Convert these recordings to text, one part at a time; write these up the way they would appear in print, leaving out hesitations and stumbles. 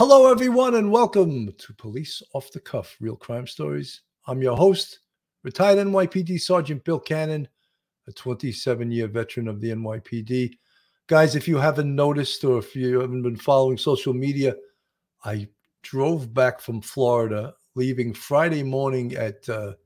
Hello, everyone, and welcome to Police Off the Cuff Real Crime Stories. I'm your host, retired NYPD Sergeant Bill Cannon, a 27-year veteran of the NYPD. Guys, if you haven't noticed or if you haven't been following social media, I drove back from Florida, leaving Friday morning at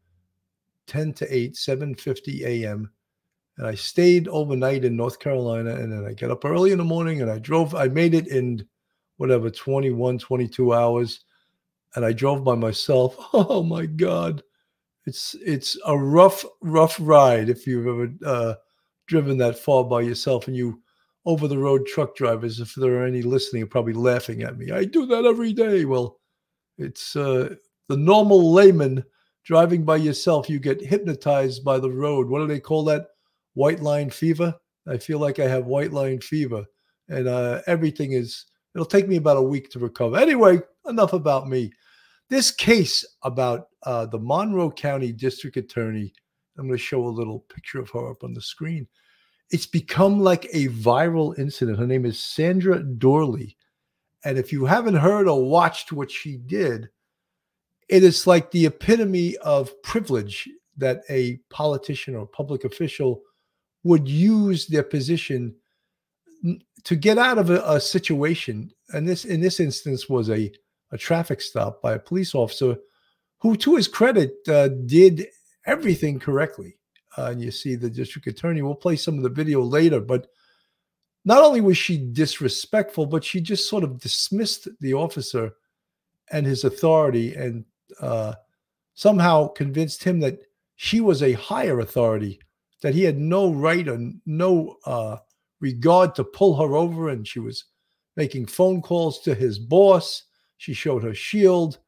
10 to 8, 7:50 a.m., and I stayed overnight in North Carolina, and then I got up early in the morning, and I made it in 21, 22 hours, and I drove by myself. Oh my God. It's a rough ride if you've ever driven that far by yourself, and you over the road truck drivers, if there are any listening, are probably laughing at me. I do that every day. Well, it's the normal layman driving by yourself. You get hypnotized by the road. What do they call that? White line fever. I feel like I have white line fever, and it'll take me about a week to recover. Anyway, enough about me. This case about the Monroe County District Attorney, I'm going to show a little picture of her up on the screen. It's become like a viral incident. Her name is Sandra Dorley. And if you haven't heard or watched what she did, it is like the epitome of privilege that a politician or public official would use their position to get out of a situation. And this, in this instance, was a traffic stop by a police officer who, to his credit, did everything correctly. And you see the district attorney. We'll play some of the video later. But not only was she disrespectful, but she just sort of dismissed the officer and his authority, and somehow convinced him that she was a higher authority, that he had no right or no regard to pull her over. And she was making phone calls to his boss. She showed her shield.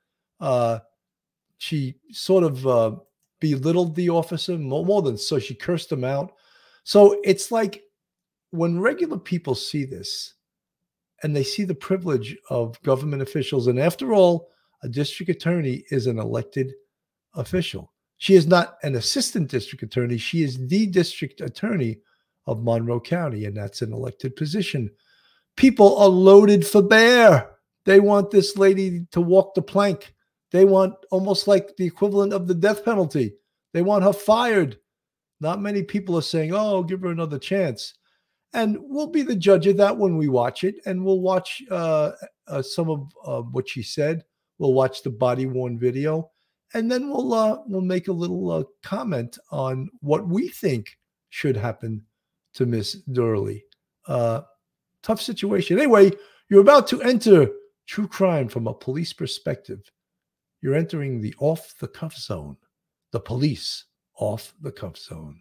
She sort of belittled the officer more than so. She cursed him out. So it's like when regular people see this and they see the privilege of government officials, and after all, a district attorney is an elected official. She is not an assistant district attorney. She is the district attorney of Monroe County, and that's an elected position. People are loaded for bear. They want this lady to walk the plank. They want almost like the equivalent of the death penalty. They want her fired. Not many people are saying, oh, give her another chance. And we'll be the judge of that when we watch it, and we'll watch some of what she said. We'll watch the body-worn video, and then we'll make a little comment on what we think should happen to Miss Dorley. Tough situation. Anyway, you're about to enter true crime from a police perspective. You're entering the off-the-cuff zone, the police off-the-cuff zone.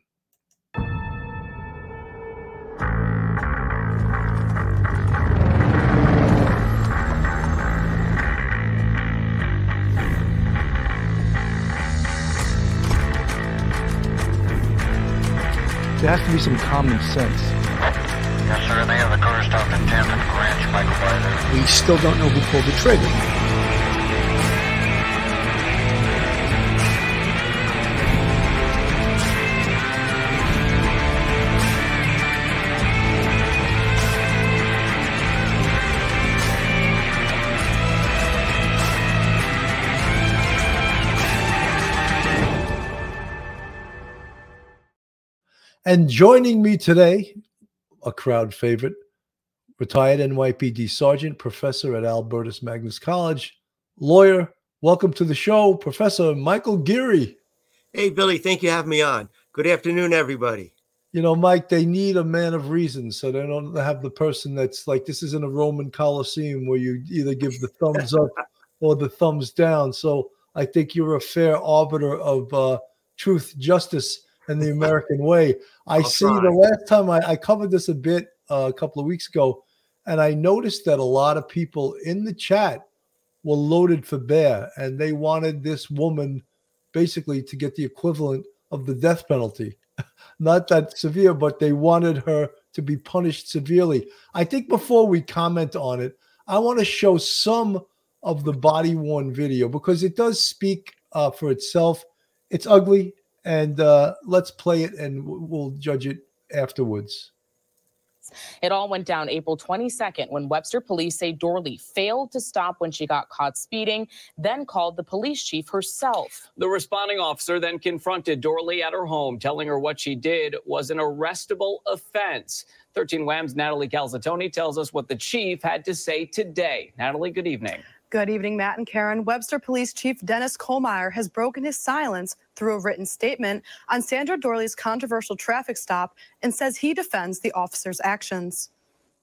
There has to be some common sense. Yes, sir. They have the car stopped at 10th and Ranch, Michael Byler. We still don't know who pulled the trigger. And joining me today, a crowd favorite, retired NYPD Sergeant, professor at Albertus Magnus College, lawyer. Welcome to the show, Professor Michael Geary. Hey, Billy, thank you for having me on. Good afternoon, everybody. You know, Mike, they need a man of reason, so they don't have the person that's like, this isn't a Roman Colosseum where you either give the thumbs up or the thumbs down. So I think you're a fair arbiter of truth, justice, and the American way. I see the last time I covered this a bit a couple of weeks ago, and I noticed that a lot of people in the chat were loaded for bear, and they wanted this woman basically to get the equivalent of the death penalty. Not that severe, but they wanted her to be punished severely. I think before we comment on it, I want to show some of the body-worn video because it does speak for itself. It's ugly. And let's play it, and we'll judge it afterwards. police. It all went down April 22nd when Webster police say Dorley failed to stop when she got caught speeding, then called the police chief herself. The responding officer then confronted Dorley at her home, telling her what she did was an arrestable offense. 13 Wham's Natalie Calzatoni tells us what the chief had to say today. Natalie, good evening. Good evening, Matt and Karen. Webster Police Chief Dennis Kohlmeyer has broken his silence through a written statement on Sandra Dorley's controversial traffic stop and says he defends the officer's actions.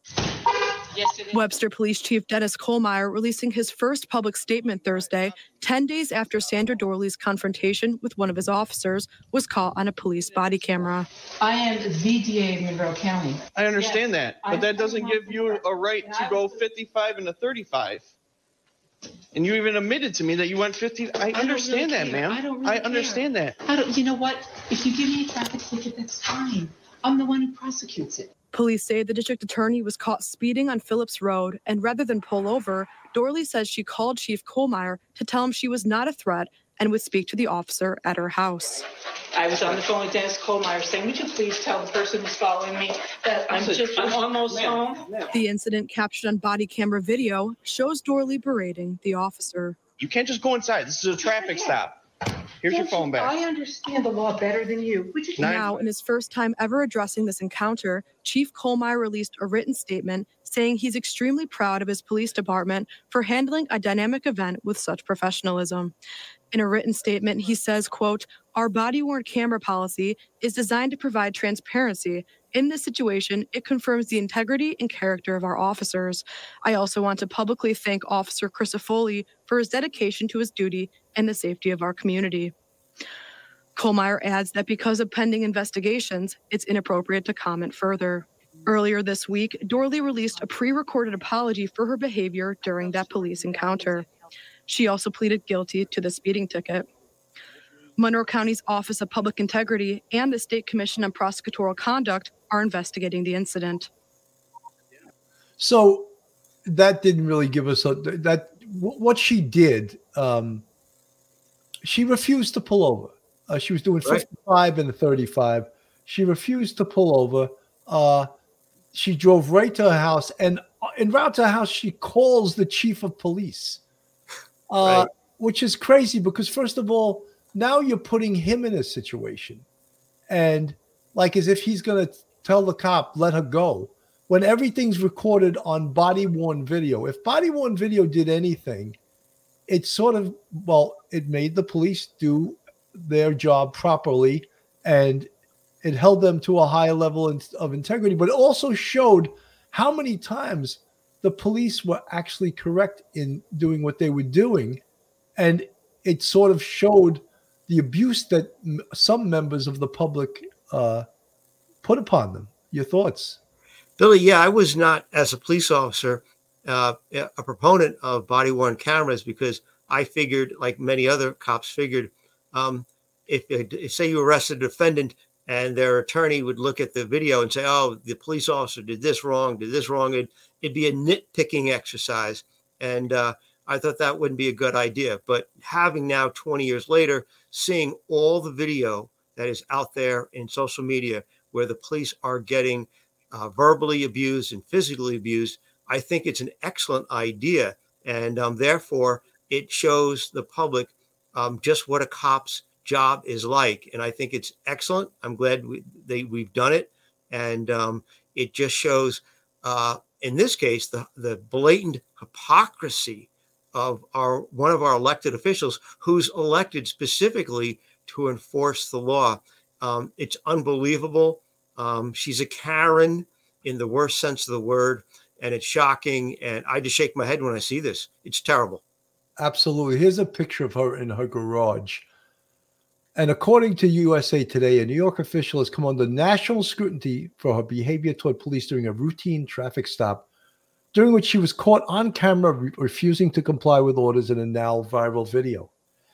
Webster Police Chief Dennis Kohlmeyer releasing his first public statement Thursday, 10 days after Sandra Dorley's confrontation with one of his officers was caught on a police body camera. I am the DA of Monroe County. I understand that, but that doesn't give you a right to go 55 and a 35. And you even admitted to me that you went 50. I understand that, ma'am. I understand that. You know what? If you give me a traffic ticket, that's fine. I'm the one who prosecutes it. Police say the district attorney was caught speeding on Phillips Road, and rather than pull over, Dorley says she called Chief Kohlmeyer to tell him she was not a threat and would speak to the officer at her house. I was on the phone with Dennis Kohlmeyer saying, would you please tell the person who's following me that I'm almost home? The incident captured on body camera video shows Dorley berating the officer. You can't just go inside. This is a traffic stop. Here's your phone back. I understand the law better than you. Now, in his first time ever addressing this encounter, Chief Kohlmeyer released a written statement saying he's extremely proud of his police department for handling a dynamic event with such professionalism. In a written statement, he says, quote, "Our body-worn camera policy is designed to provide transparency. In this situation, it confirms the integrity and character of our officers. I also want to publicly thank Officer Crisafulli for his dedication to his duty and the safety of our community." Kohlmeyer adds that because of pending investigations, it's inappropriate to comment further. Earlier this week, Dorley released a pre-recorded apology for her behavior during that police encounter. She also pleaded guilty to the speeding ticket. Monroe County's Office of Public Integrity and the State Commission on Prosecutorial Conduct are investigating the incident. So that didn't really give us what she did. She refused to pull over. She was doing 55 and a 35. She refused to pull over. She drove right to her house, and en route to her house, she calls the chief of police, which is crazy because, first of all, now you're putting him in a situation, and like as if he's going to tell the cop, let her go, when everything's recorded on body-worn video. If body-worn video did anything, it sort of, it made the police do their job properly, and it held them to a higher level of integrity, but it also showed how many times the police were actually correct in doing what they were doing. And it sort of showed the abuse that some members of the public put upon them. Your thoughts? Billy, yeah, I was not, as a police officer, a proponent of body-worn cameras because I figured, like many other cops figured, if say you arrested a defendant and their attorney would look at the video and say, oh, the police officer did this wrong, it'd be a nitpicking exercise. And I thought that wouldn't be a good idea. But having now 20 years later, seeing all the video that is out there in social media where the police are getting verbally abused and physically abused, I think it's an excellent idea. And therefore, it shows the public just what a cop's job is like. And I think it's excellent. I'm glad we've done it. And it just shows, in this case, the blatant hypocrisy of one of our elected officials who's elected specifically to enforce the law. It's unbelievable. She's a Karen in the worst sense of the word, and it's shocking. And I just shake my head when I see this. It's terrible. Absolutely. Here's a picture of her in her garage. And according to USA Today, a New York official has come under national scrutiny for her behavior toward police during a routine traffic stop, during which she was caught on camera refusing to comply with orders in a now viral video.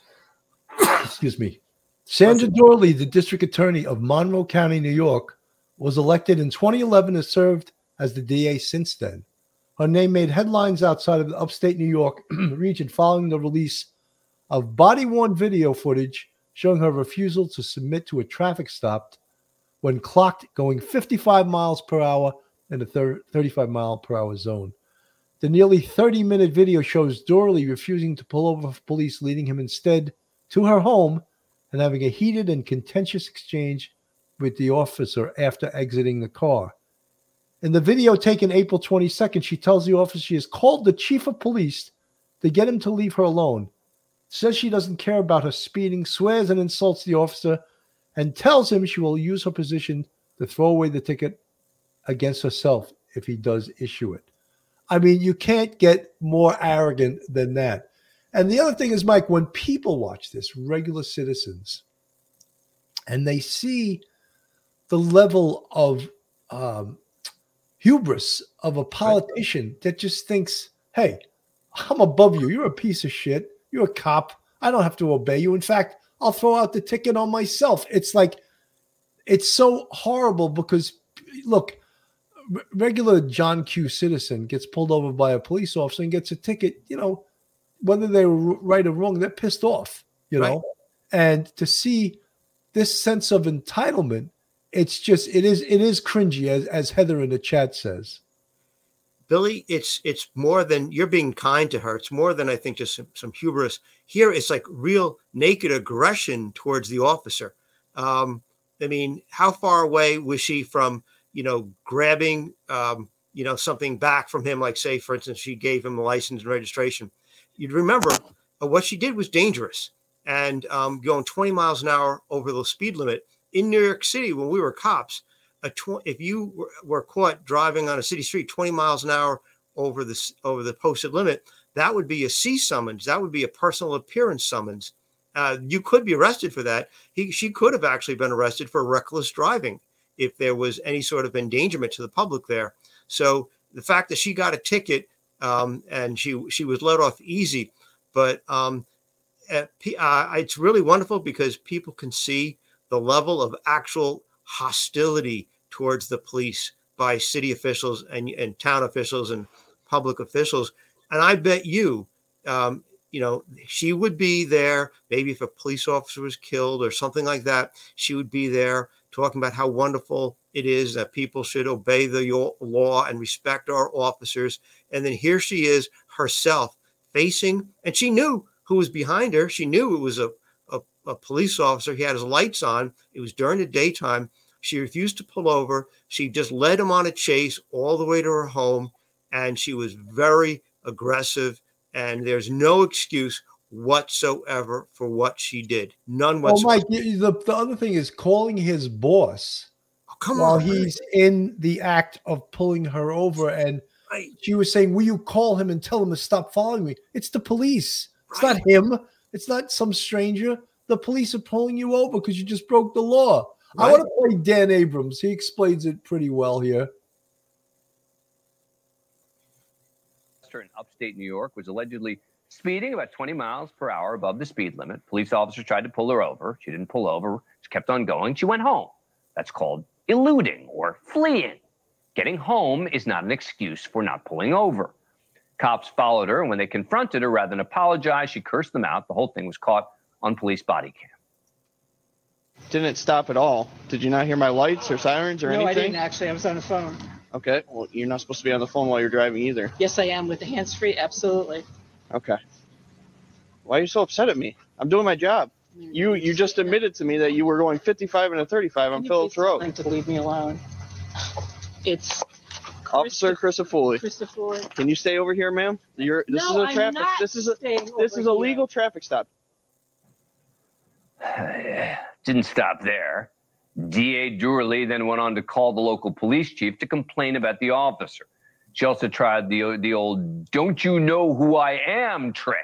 Excuse me. Sandra Dorley, the district attorney of Monroe County, New York, was elected in 2011 and has served as the DA since then. Her name made headlines outside of the upstate New York region following the release of body-worn video footage showing her refusal to submit to a traffic stop when clocked going 55 miles per hour in a 35-mile-per-hour zone. The nearly 30-minute video shows Dorley refusing to pull over for police, leading him instead to her home and having a heated and contentious exchange with the officer after exiting the car. In the video taken April 22nd, she tells the officer she has called the chief of police to get him to leave her alone. Says she doesn't care about her speeding, swears and insults the officer, and tells him she will use her position to throw away the ticket against herself if he does issue it. I mean, you can't get more arrogant than that. And the other thing is, Mike, when people watch this, regular citizens, and they see the level of hubris of a politician that just thinks, hey, I'm above you. You're a piece of shit. You're a cop. I don't have to obey you. In fact, I'll throw out the ticket on myself. It's like, it's so horrible because, look, regular John Q. citizen gets pulled over by a police officer and gets a ticket, you know, whether they were right or wrong, they're pissed off, you know. And to see this sense of entitlement, it's just, it is cringy, as Heather in the chat says. Billy, it's more than you're being kind to her. It's more than, I think, just some hubris. Here, it's like real naked aggression towards the officer. I mean, how far away was she from, you know, grabbing, you know, something back from him? Like, say, for instance, she gave him a license and registration. You'd remember what she did was dangerous. And going 20 miles an hour over the speed limit in New York City when we were cops, if you were caught driving on a city street 20 miles an hour over the posted limit, that would be a C summons. That would be a personal appearance summons. You could be arrested for that. She could have actually been arrested for reckless driving if there was any sort of endangerment to the public there. So the fact that she got a ticket and she was let off easy, but it's really wonderful because people can see the level of actual hostility towards the police by city officials and town officials and public officials. And I bet you, you know, she would be there. Maybe if a police officer was killed or something like that, she would be there talking about how wonderful it is that people should obey the law and respect our officers. And then here she is herself facing, and she knew who was behind her. She knew it was a police officer. He had his lights on. It was during the daytime. She refused to pull over. She just led him on a chase all the way to her home. And she was very aggressive. And there's no excuse whatsoever for what she did. None whatsoever. Oh, Mike, the other thing is calling his boss while he's in the act of pulling her over. And she was saying, will you call him and tell him to stop following me? It's the police. It's not him. It's not some stranger. The police are pulling you over because you just broke the law. I want to play Dan Abrams. He explains it pretty well here. In upstate New York was allegedly speeding about 20 miles per hour above the speed limit. Police officers tried to pull her over. She didn't pull over. She kept on going. She went home. That's called eluding or fleeing. Getting home is not an excuse for not pulling over. Cops followed her, and when they confronted her, rather than apologize, she cursed them out. The whole thing was caught on police body cam. Didn't stop at all. Did you not hear my lights or sirens or anything? No, I didn't actually. I was on the phone. Okay. Well, you're not supposed to be on the phone while you're driving either. Yes, I am with the hands-free. Absolutely. Okay. Why are you so upset at me? I'm doing my job. You just admitted to me that you were going 55 and a 35 on Phillips Road. To leave me alone. It's Officer Christopher. Can you stay over here, ma'am? This is a traffic. This is a legal traffic stop. Didn't stop there. DA Durley then went on to call the local police chief to complain about the officer. She also tried the old "don't you know who I am" trick.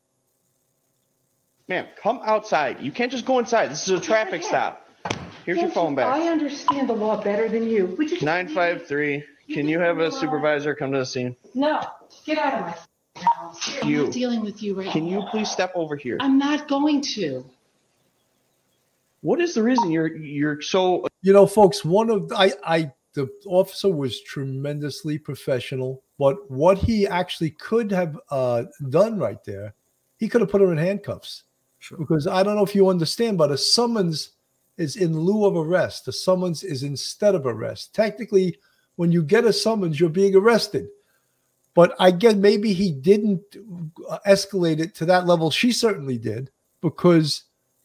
Ma'am, come outside. You can't just go inside. This is a traffic stop. Here's your phone back. I understand the law better than you. Would you 953. Can you have a supervisor come to the scene? No, get out of my house. I'm not dealing with you right now. Can you please step over here? I'm not going to. What is the reason you're so? You know, folks, the officer was tremendously professional, but what he actually could have done right there, he could have put her in handcuffs. Sure. Because I don't know if you understand, but a summons is in lieu of arrest. The summons is instead of arrest. Technically, when you get a summons, you're being arrested. But I guess maybe he didn't escalate it to that level. She certainly did, because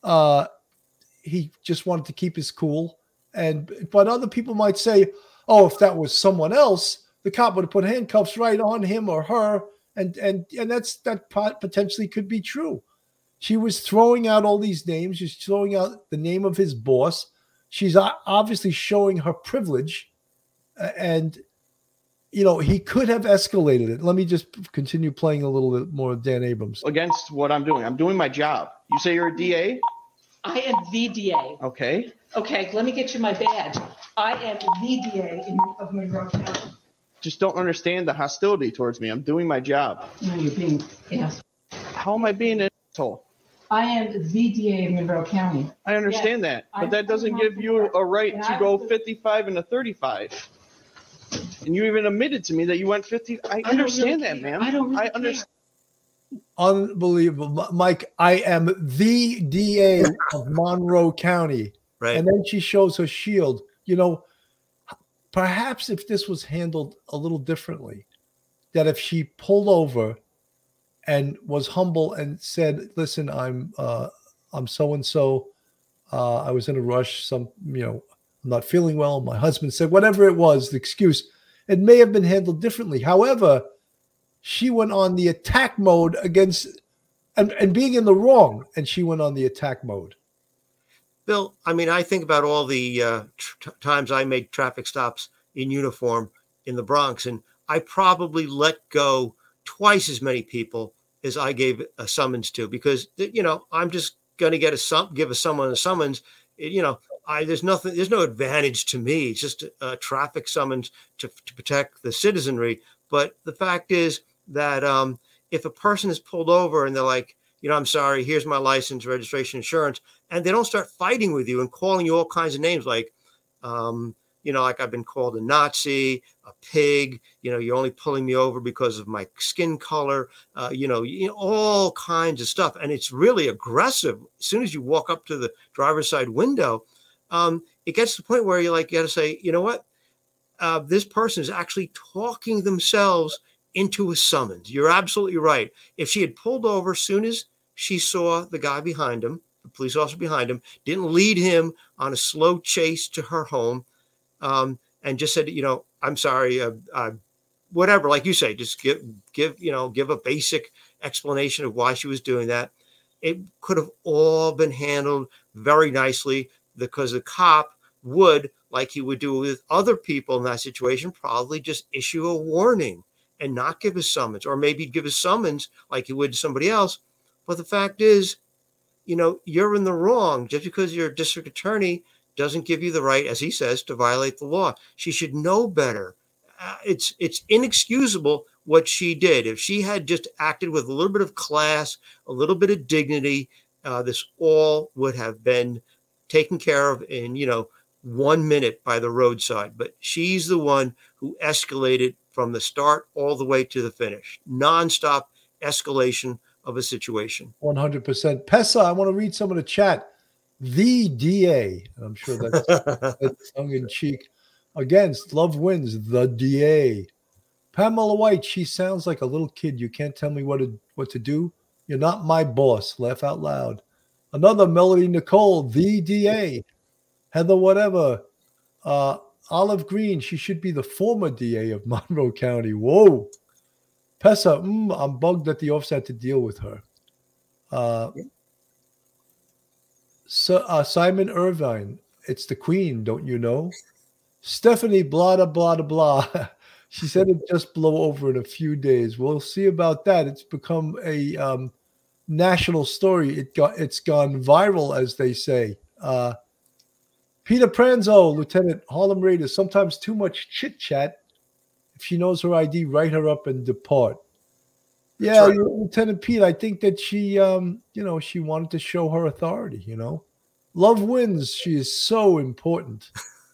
he just wanted to keep his cool. But other people might say, oh, if that was someone else, the cop would have put handcuffs right on him or her, and that potentially could be true. She was throwing out all these names. She's throwing out the name of his boss. She's obviously showing her privilege, and he could have escalated it. Let me just continue playing a little bit more of Dan Abrams. Against what I'm doing. I'm doing my job. You say you're a DA? I am the DA. Okay. Okay, let me get you my badge. I am the DA of Monroe County. Just don't understand the hostility towards me. I'm doing my job. No, you're being asked. How am I being an asshole? I am the DA of Monroe County. I understand that, but that doesn't give you a right to go 55 and a 35. And you even admitted to me that you went 50. I understand that, man. I understand. Unbelievable. Mike, I am the DA of Monroe County. Right. And then she shows her shield. Perhaps if this was handled a little differently, that if she pulled over and was humble and said, listen, I'm so-and-so. I was in a rush. I'm not feeling well. My husband said, whatever it was, the excuse, it may have been handled differently. However, she went on the attack mode against and being in the wrong, and she went on the attack mode. Bill, I mean, I think about all the times I made traffic stops in uniform in the Bronx, and I probably let go twice as many people as I gave a summons to, because I'm just going to give someone a summons. There's no advantage to me. It's just a traffic summons to protect the citizenry. But the fact is that if a person is pulled over and they're like, I'm sorry, here's my license, registration, insurance, and they don't start fighting with you and calling you all kinds of names like, like I've been called a Nazi, a pig, you're only pulling me over because of my skin color, all kinds of stuff. And it's really aggressive. As soon as you walk up to the driver's side window, it gets to the point where you got to say, you know what? This person is actually talking themselves into a summons. You're absolutely right. If she had pulled over as soon as she saw the guy behind him, the police officer behind him, didn't lead him on a slow chase to her home, and just said, I'm sorry, whatever, like you say, just give a basic explanation of why she was doing that. It could have all been handled very nicely, because the cop would, like he would do with other people in that situation, probably just issue a warning and not give a summons, or maybe give a summons like he would to somebody else. But the fact is, you're in the wrong. Just because you're a district attorney doesn't give you the right, as he says, to violate the law. She should know better. It's inexcusable what she did. If she had just acted with a little bit of class, a little bit of dignity, this all would have been taken care of in 1 minute by the roadside. But she's the one who escalated from the start all the way to the finish. Nonstop escalation of a situation. 100%. Pesa, I want to read some of the chat. The DA, I'm sure that's tongue in cheek. Against Love Wins, the DA. Pamela White, she sounds like a little kid. You can't tell me what to do. You're not my boss. Laugh out loud. Another Melody Nicole, the DA. Heather whatever. Olive Green, she should be the former DA of Monroe County. Whoa. Pesa, I'm bugged that the officer had to deal with her. Simon Irvine, it's the queen, don't you know? Stephanie, blah, blah, blah, blah. She said it just blow over in a few days. We'll see about that. It's become a national story. It's gone viral, as they say. Peter Pranzo, Lieutenant Harlem Raiders, sometimes too much chit-chat. If she knows her ID, write her up and depart. Yeah, right. Lieutenant Pete, I think that she, she wanted to show her authority, Love Wins. She is so important.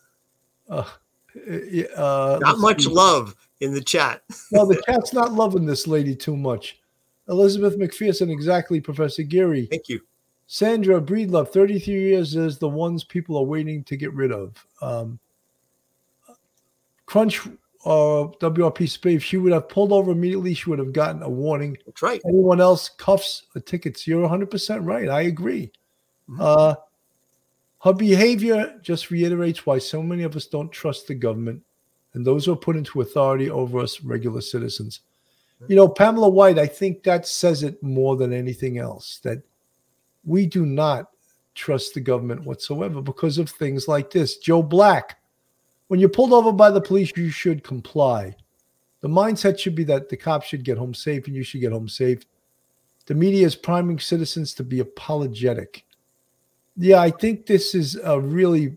Not much love in the chat. No, the chat's not loving this lady too much. Elizabeth McPherson, exactly, Professor Geary. Thank you. Sandra Breedlove, 33 years is the ones people are waiting to get rid of. Crunch WRP Speed, if she would have pulled over immediately, she would have gotten a warning. That's right. Anyone else, cuffs or tickets. You're 100% right. I agree. Mm-hmm. Her behavior just reiterates why so many of us don't trust the government and those who are put into authority over us regular citizens. You know, Pamela White, I think that says it more than anything else, that we do not trust the government whatsoever because of things like this. Joe Black, when you're pulled over by the police, you should comply. The mindset should be that the cops should get home safe and you should get home safe. The media is priming citizens to be apologetic. Yeah, I think this is a really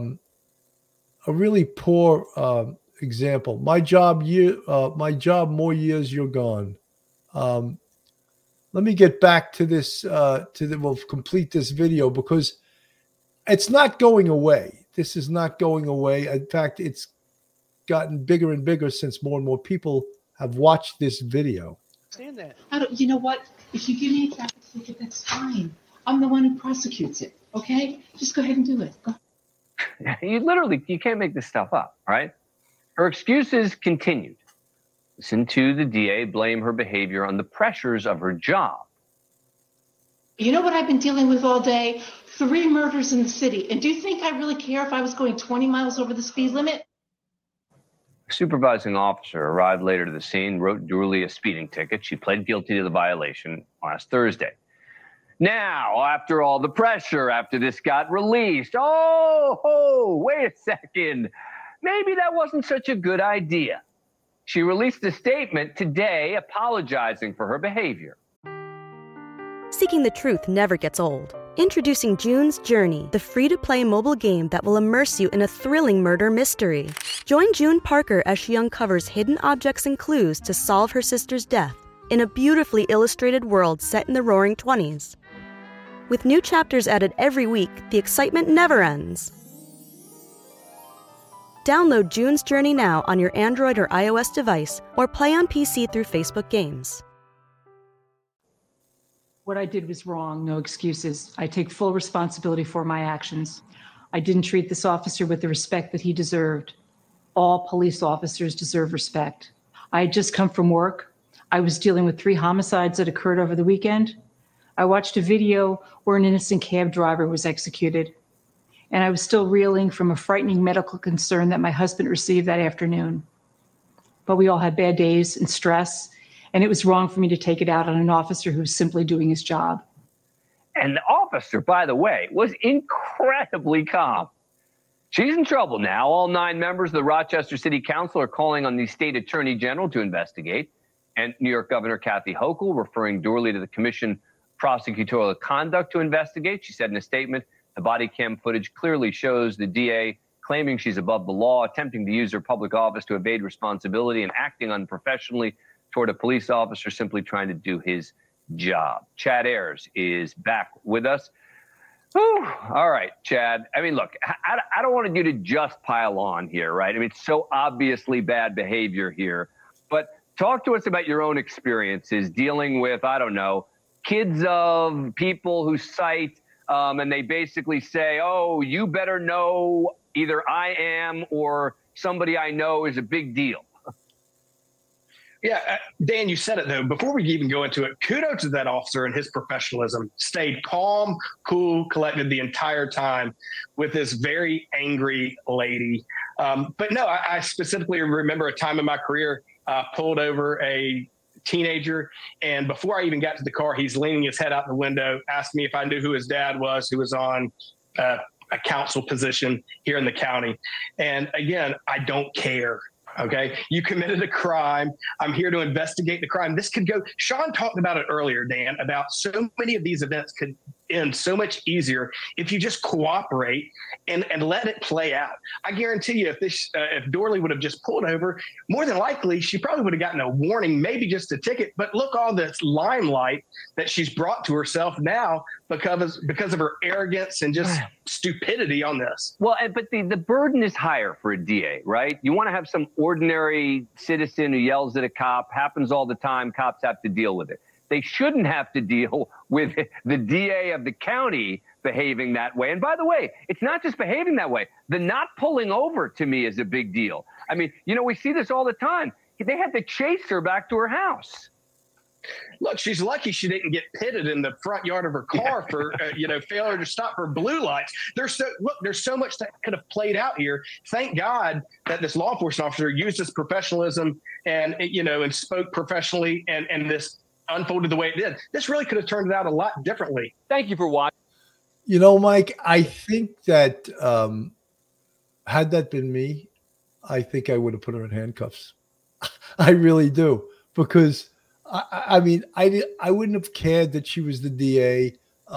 poor example. My job, more years, you're gone. Let me get back to this. We'll complete this video because it's not going away. This is not going away. In fact, it's gotten bigger and bigger since more and more people have watched this video. Understand that. You know what? If you give me a traffic ticket, that's fine. I'm the one who prosecutes it. Okay? Just go ahead and do it. Go. You can't make this stuff up, right? Her excuses continued. Listen to the DA blame her behavior on the pressures of her job. You know what I've been dealing with all day? 3 murders in the city. And do you think I really care if I was going 20 miles over the speed limit? A supervising officer arrived later to the scene, wrote Doorly a speeding ticket. She pled guilty to the violation last Thursday. Now, after all the pressure, after this got released, wait a second. Maybe that wasn't such a good idea. She released a statement today apologizing for her behavior. Seeking the truth never gets old. Introducing June's Journey, the free-to-play mobile game that will immerse you in a thrilling murder mystery. Join June Parker as she uncovers hidden objects and clues to solve her sister's death in a beautifully illustrated world set in the Roaring 20s. With new chapters added every week, the excitement never ends. Download June's Journey now on your Android or iOS device or play on PC through Facebook Games. What I did was wrong, no excuses. I take full responsibility for my actions. I didn't treat this officer with the respect that he deserved. All police officers deserve respect. I had just come from work. I was dealing with 3 homicides that occurred over the weekend. I watched a video where an innocent cab driver was executed. And I was still reeling from a frightening medical concern that my husband received that afternoon. But we all had bad days and stress, and it was wrong for me to take it out on an officer who was simply doing his job. And the officer, by the way, was incredibly calm. She's in trouble now. All 9 members of the Rochester City Council are calling on the state attorney general to investigate. And New York Governor Kathy Hochul referring Doorly to the Commission Prosecutorial Conduct to investigate. She said in a statement, the body cam footage clearly shows the DA claiming she's above the law, attempting to use her public office to evade responsibility and acting unprofessionally toward a police officer simply trying to do his job. Chad Ayers is back with us. Whew. All right, Chad. I mean, look, I don't want you to just pile on here, right? I mean, it's so obviously bad behavior here. But talk to us about your own experiences dealing with, I don't know, kids of people who cite and they basically say, oh, you better know either I am or somebody I know is a big deal. Yeah, Dan, you said it, though. Before we even go into it, kudos to that officer and his professionalism. Stayed calm, cool, collected the entire time with this very angry lady. But no, I specifically remember a time in my career pulled over a teenager, and before I even got to the car, he's leaning his head out the window, asked me if I knew who his dad was, who was on a council position here in the county. And again, I don't care. Okay, you committed a crime. I'm here to investigate the crime. This could go. Sean talked about it earlier, Dan, about so many of these events could end so much easier if you just cooperate and let it play out. I guarantee you, if Doorly would have just pulled over, more than likely she probably would have gotten a warning, maybe just a ticket. But look, all this limelight that she's brought to herself now because of her arrogance and just stupidity on this. Well, but the burden is higher for a DA, right? You want to have some ordinary citizen who yells at a cop, happens all the time, cops have to deal with it. They shouldn't have to deal with the DA of the county behaving that way. And by the way, it's not just behaving that way. The not pulling over to me is a big deal. I mean, we see this all the time. They had to chase her back to her house. Look, she's lucky she didn't get pitted in the front yard of her car for, failure to stop for blue lights. There's so much that could have played out here. Thank God that this law enforcement officer used his professionalism and spoke professionally and this unfolded the way it did. This really could have turned out a lot differently. Thank you for watching. Mike, I think that had that been me, I think I would have put her in handcuffs. I really do, because I mean, I wouldn't have cared that she was the DA.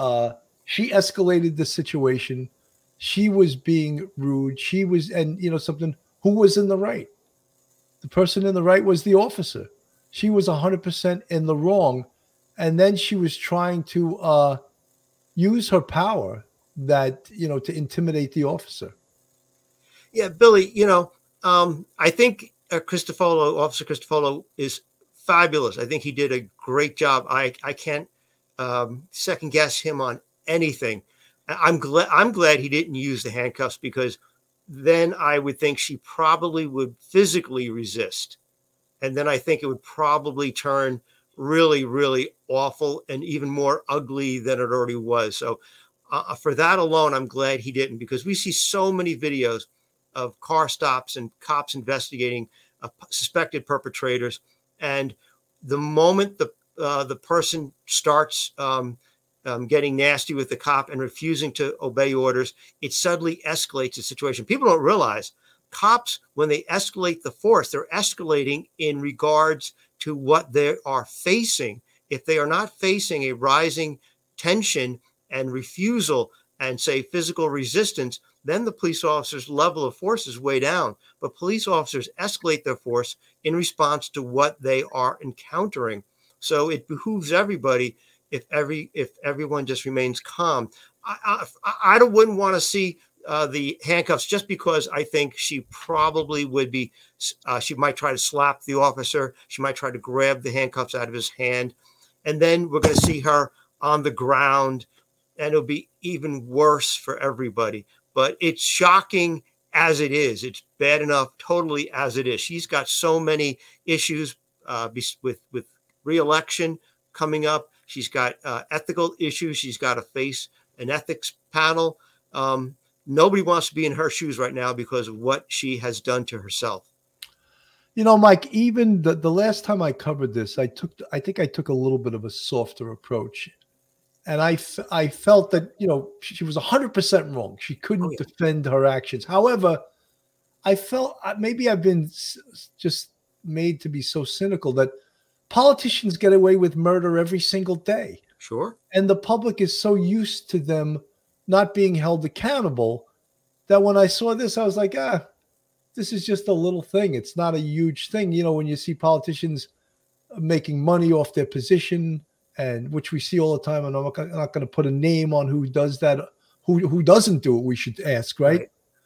She escalated the situation. She was being rude. She was, and something, who was in the right? The person in the right was the officer. She was 100% in the wrong. And then she was trying to use her power to intimidate the officer. Yeah, Billy, I think Officer Cristofolo is fabulous. I think he did a great job. I can't second guess him on anything. I'm glad he didn't use the handcuffs, because then I would think she probably would physically resist. And then I think it would probably turn really, really awful and even more ugly than it already was. So for that alone, I'm glad he didn't, because we see so many videos of car stops and cops investigating suspected perpetrators. And the moment the person starts getting nasty with the cop and refusing to obey orders, it suddenly escalates the situation. People don't realize cops, when they escalate the force, they're escalating in regards to what they are facing. If they are not facing a rising tension and refusal and, say, physical resistance, then the police officer's level of force is way down. But police officers escalate their force in response to what they are encountering. So it behooves everybody if everyone just remains calm. I wouldn't want to see the handcuffs, just because I think she probably would be, she might try to slap the officer. She might try to grab the handcuffs out of his hand. And then we're going to see her on the ground, and it'll be even worse for everybody. But it's shocking as it is. It's bad enough totally as it is. She's got so many issues with re-election coming up. She's got ethical issues. She's got to face an ethics panel. Nobody wants to be in her shoes right now because of what she has done to herself. Mike, even the last time I covered this, I think I took a little bit of a softer approach. And I felt that, she was 100% wrong. She couldn't defend her actions. However, I felt maybe I've been just made to be so cynical that politicians get away with murder every single day. Sure. And the public is so used to them not being held accountable that when I saw this, I was like, this is just a little thing. It's not a huge thing. When you see politicians making money off their position, and which we see all the time, and I'm not going to put a name on who does that, who doesn't do it, we should ask, right?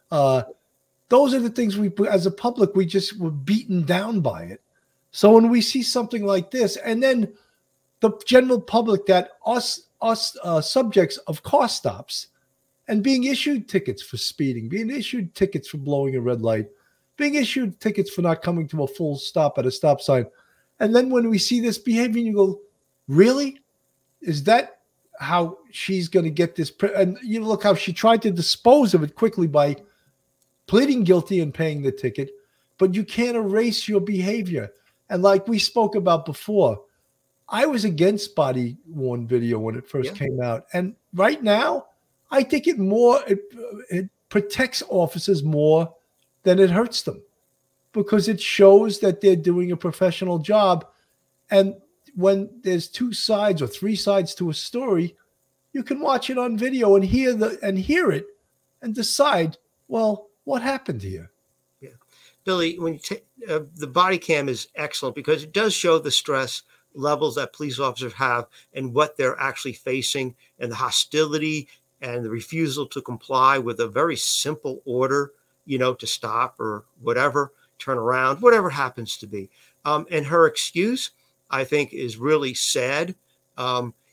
Those are the things as a public, we just were beaten down by it. So when we see something like this, and then the general public, that us subjects of car stops and being issued tickets for speeding, being issued tickets for blowing a red light, being issued tickets for not coming to a full stop at a stop sign. And then when we see this behavior, you go, really? Is that how she's going to get this? And look how she tried to dispose of it quickly by pleading guilty and paying the ticket, but you can't erase your behavior. And like we spoke about before, I was against body worn video when it first came out. And right now, I think it protects officers more than it hurts them, because it shows that they're doing a professional job. And when there's two sides or three sides to a story, you can watch it on video and hear it and decide, well, what happened here? Yeah, Billy, when you take the body cam is excellent because it does show the stress levels that police officers have and what they're actually facing, and the hostility and the refusal to comply with a very simple order, to stop or whatever, turn around, whatever happens to be. And her excuse, I think, is really sad.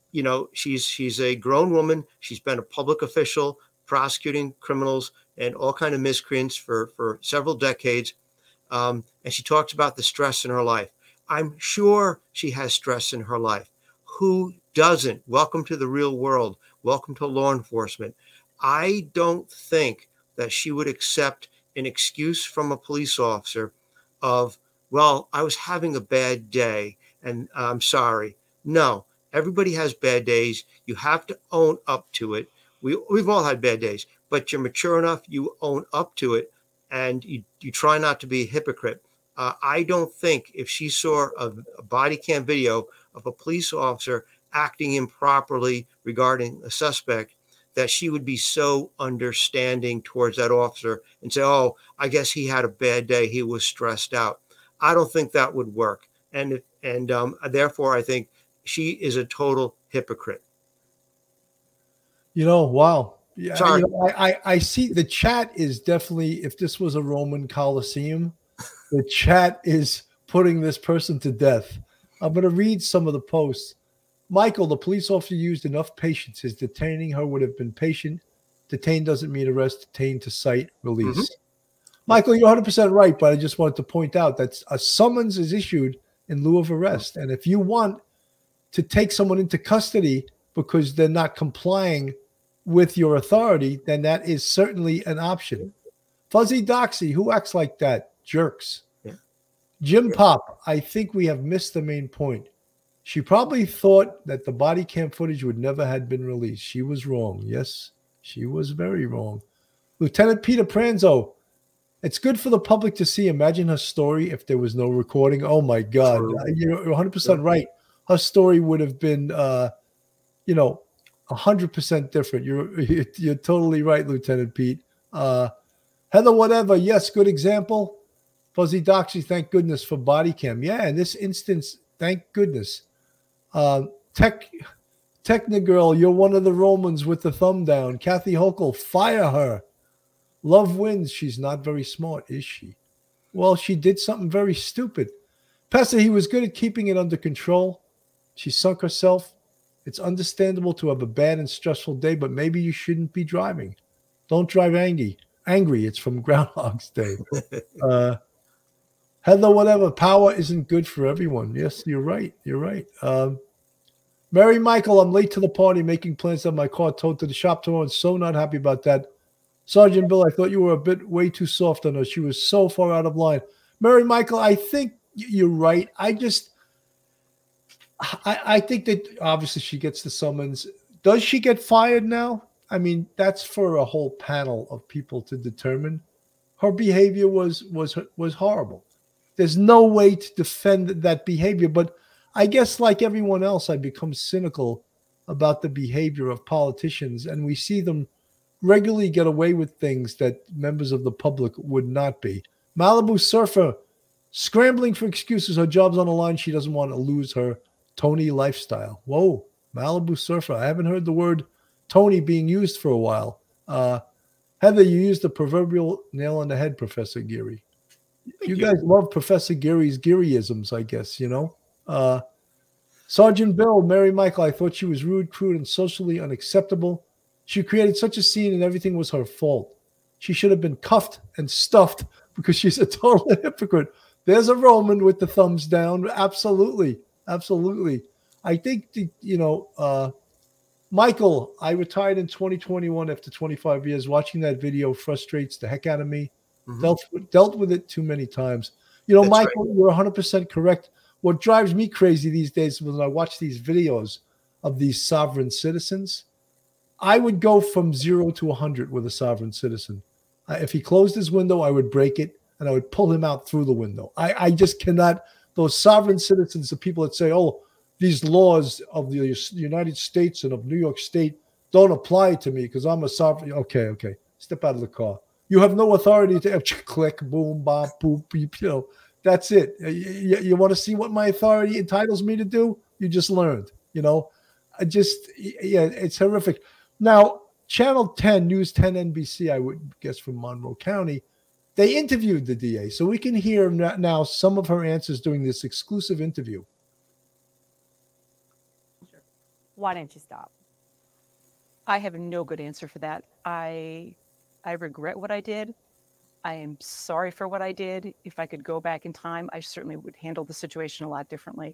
she's a grown woman. She's been a public official prosecuting criminals and all kind of miscreants for several decades. And she talks about the stress in her life. I'm sure she has stress in her life. Who doesn't? Welcome to the real world. Welcome to law enforcement. I don't think that she would accept an excuse from a police officer of, well, I was having a bad day and I'm sorry. No, everybody has bad days. You have to own up to it. We've all had bad days, but you're mature enough, you own up to it, and you try not to be a hypocrite. I don't think if she saw a body cam video of a police officer acting improperly regarding a suspect, that she would be so understanding towards that officer and say, oh, I guess he had a bad day. He was stressed out. I don't think that would work. And therefore, I think she is a total hypocrite. Wow. Yeah, Sorry. I see the chat is definitely, if this was a Roman Colosseum, the chat is putting this person to death. I'm going to read some of the posts. Michael, the police officer used enough patience. His detaining her would have been patient. Detained doesn't mean arrest. Detained to cite, release. Mm-hmm. Michael, you're 100% right, but I just wanted to point out that a summons is issued in lieu of arrest. And if you want to take someone into custody because they're not complying with your authority, then that is certainly an option. Fuzzy Doxy, who acts like that? Jerks. Yeah. Jim Pop, I think we have missed the main point. She probably thought that the body cam footage would never have been released. She was wrong. Yes, she was very wrong. Lieutenant Peter Pranzo, it's good for the public to see. Imagine her story if there was no recording. Oh, my God. You're 100% right. Her story would have been, 100% different. You're totally right, Lieutenant Pete. Heather, whatever. Yes, good example. Fuzzy Doxy, thank goodness for body cam. Yeah, in this instance, thank goodness. Technogirl, you're one of the Romans with the thumb down. Kathy Hochul, fire her. Love wins. She's not very smart, is she? Well, she did something very stupid. Pessa, he was good at keeping it under control. She sunk herself. It's understandable to have a bad and stressful day, but maybe you shouldn't be driving. Don't drive angry. It's from Groundhog's Day. Heather, whatever. Power isn't good for everyone. Yes, you're right. Mary Michael, I'm late to the party, making plans to have my car towed to the shop tomorrow, and so not happy about that. Sergeant Bill, I thought you were a bit way too soft on her. She was so far out of line. Mary Michael, I think you're right. I think that obviously she gets the summons. Does she get fired now? I mean, that's for a whole panel of people to determine. Her behavior was horrible. There's no way to defend that behavior, but I guess like everyone else, I become cynical about the behavior of politicians, and we see them regularly get away with things that members of the public would not be. Malibu Surfer, scrambling for excuses. Her job's on the line. She doesn't want to lose her Tony lifestyle. Whoa, Malibu Surfer. I haven't heard the word Tony being used for a while. Heather, you used the proverbial nail on the head, Professor Geary. You guys love Professor Geary's Gearyisms, I guess, Sergeant Bill, Mary Michael, I thought she was rude, crude, and socially unacceptable. She created such a scene and everything was her fault. She should have been cuffed and stuffed because she's a total hypocrite. There's a Roman with the thumbs down. Absolutely. I think, Michael, I retired in 2021 after 25 years. Watching that video frustrates the heck out of me. Mm-hmm. Dealt with it too many times. That's Michael, right. You're 100% correct. What drives me crazy these days when I watch these videos of these sovereign citizens, I would go from 0 to 100 with a sovereign citizen. If he closed his window, I would break it and I would pull him out through the window. I just cannot. Those sovereign citizens, the people that say, oh, these laws of the United States and of New York State don't apply to me because I'm a sovereign. Okay. Step out of the car. You have no authority to click, boom, bop, boop, beep, that's it. You want to see what my authority entitles me to do? You just learned, it's horrific. Now, Channel 10, News 10 NBC, I would guess from Monroe County, they interviewed the DA. So we can hear now some of her answers during this exclusive interview. Why didn't you stop? I have no good answer for that. I regret what I did. I am sorry for what I did. If I could go back in time, I certainly would handle the situation a lot differently.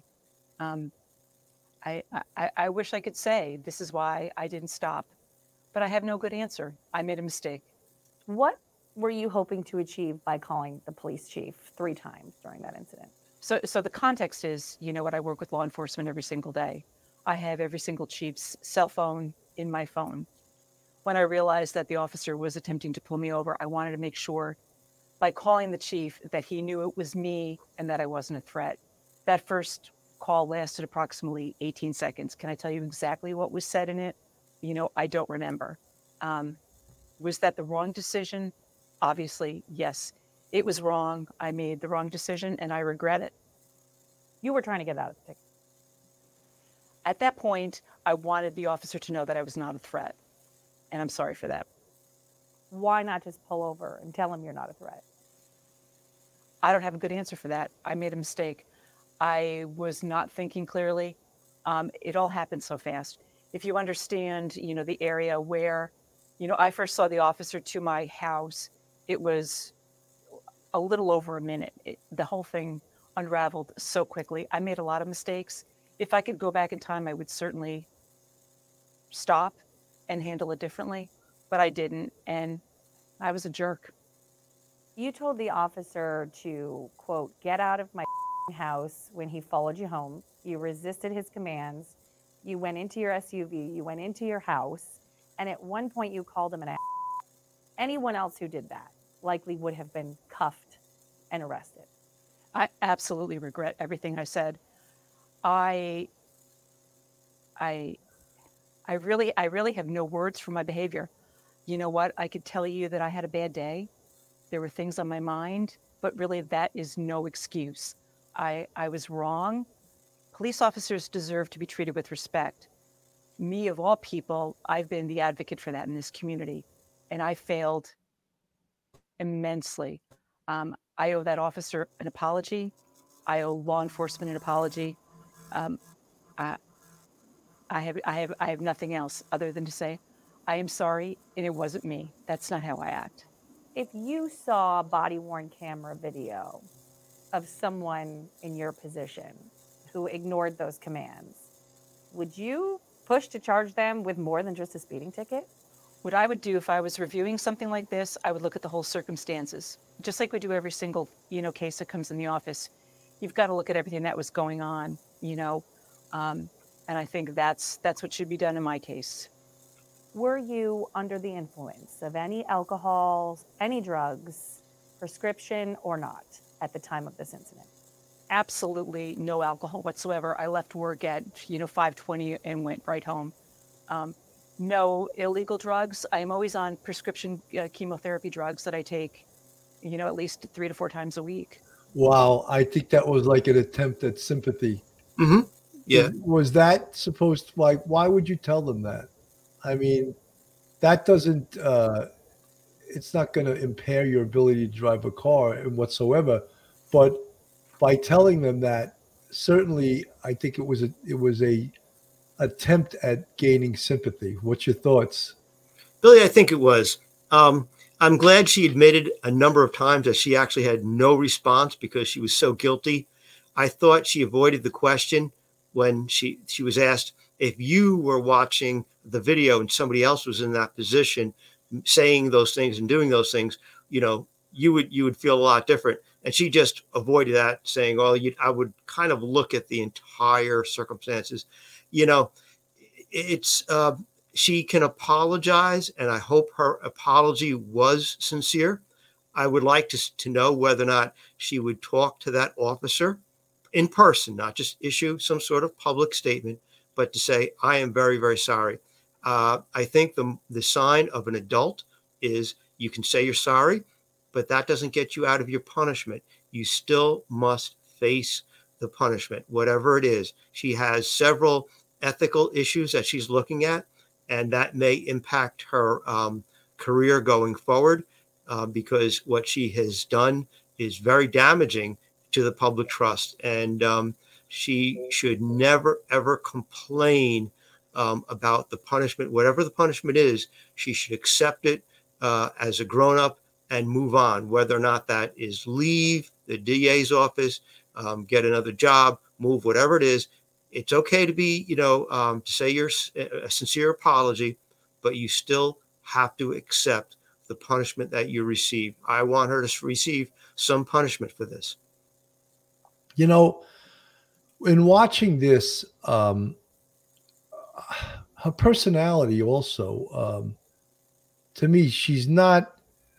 I wish I could say this is why I didn't stop, but I have no good answer. I made a mistake. What were you hoping to achieve by calling the police chief 3 times during that incident? So the context is, you know what, I work with law enforcement every single day. I have every single chief's cell phone in my phone. When I realized that the officer was attempting to pull me over, I wanted to make sure by calling the chief that he knew it was me and that I wasn't a threat. That first call lasted approximately 18 seconds. Can I tell you exactly what was said in it? You know, I don't remember. Was that the wrong decision? Obviously, yes. It was wrong. I made the wrong decision and I regret it. You were trying to get out of the ticket. At that point, I wanted the officer to know that I was not a threat. And I'm sorry for that. Why not just pull over and tell him you're not a threat? I don't have a good answer for that. I made a mistake. I was not thinking clearly. It all happened so fast. If you understand, you know, the area where, you know, I first saw the officer to my house, it was a little over a minute. The whole thing unraveled so quickly. I made a lot of mistakes. If I could go back in time, I would certainly stop and handle it differently, but I didn't, and I was a jerk. You told the officer to, quote, get out of my house when he followed you home. You resisted his commands. You went into your SUV. You went into your house. And at one point you called him an ass. Anyone else who did that likely would have been cuffed and arrested. I absolutely regret everything I said. I really have no words for my behavior. You know what? I could tell you that I had a bad day. There were things on my mind, but really that is no excuse. I was wrong. Police officers deserve to be treated with respect. Me, of all people, I've been the advocate for that in this community, and I failed immensely. I owe that officer an apology. I owe law enforcement an apology. I have nothing else other than to say, I am sorry, and it wasn't me. That's not how I act. If you saw body-worn camera video of someone in your position who ignored those commands, would you push to charge them with more than just a speeding ticket? What I would do if I was reviewing something like this, I would look at the whole circumstances. Just like we do every single, case that comes in the office. You've got to look at everything that was going on, and I think that's what should be done in my case. Were you under the influence of any alcohol, any drugs, prescription or not, at the time of this incident? Absolutely no alcohol whatsoever. I left work at 5:20 and went right home. No illegal drugs. I am always on prescription chemotherapy drugs that I take, at least 3 to 4 times a week. Wow, I think that was like an attempt at sympathy. Mm-hmm. Yeah. Was that supposed to, why would you tell them that? I mean, that doesn't, it's not going to impair your ability to drive a car whatsoever. But by telling them that, certainly, I think it was a attempt at gaining sympathy. What's your thoughts? Billy, I think it was. I'm glad she admitted a number of times that she actually had no response because she was so guilty. I thought she avoided the question when she was asked, if you were watching the video and somebody else was in that position saying those things and doing those things, you would feel a lot different. And she just avoided that, saying, well, I would kind of look at the entire circumstances. It's she can apologize, and I hope her apology was sincere. I would like to know whether or not she would talk to that officer in person, not just issue some sort of public statement, but to say, I am very, very sorry. I think the sign of an adult is you can say you're sorry, but that doesn't get you out of your punishment. You still must face the punishment, whatever it is. She has several ethical issues that she's looking at, and that may impact her career going forward because what she has done is very damaging to the public trust. And she should never, ever complain about the punishment, whatever the punishment is. She should accept it as a grown-up and move on, whether or not that is leave the DA's office, get another job, move, whatever it is. It's okay to be, to say a sincere apology, but you still have to accept the punishment that you receive. I want her to receive some punishment for this. In watching this, her personality also, to me, she's not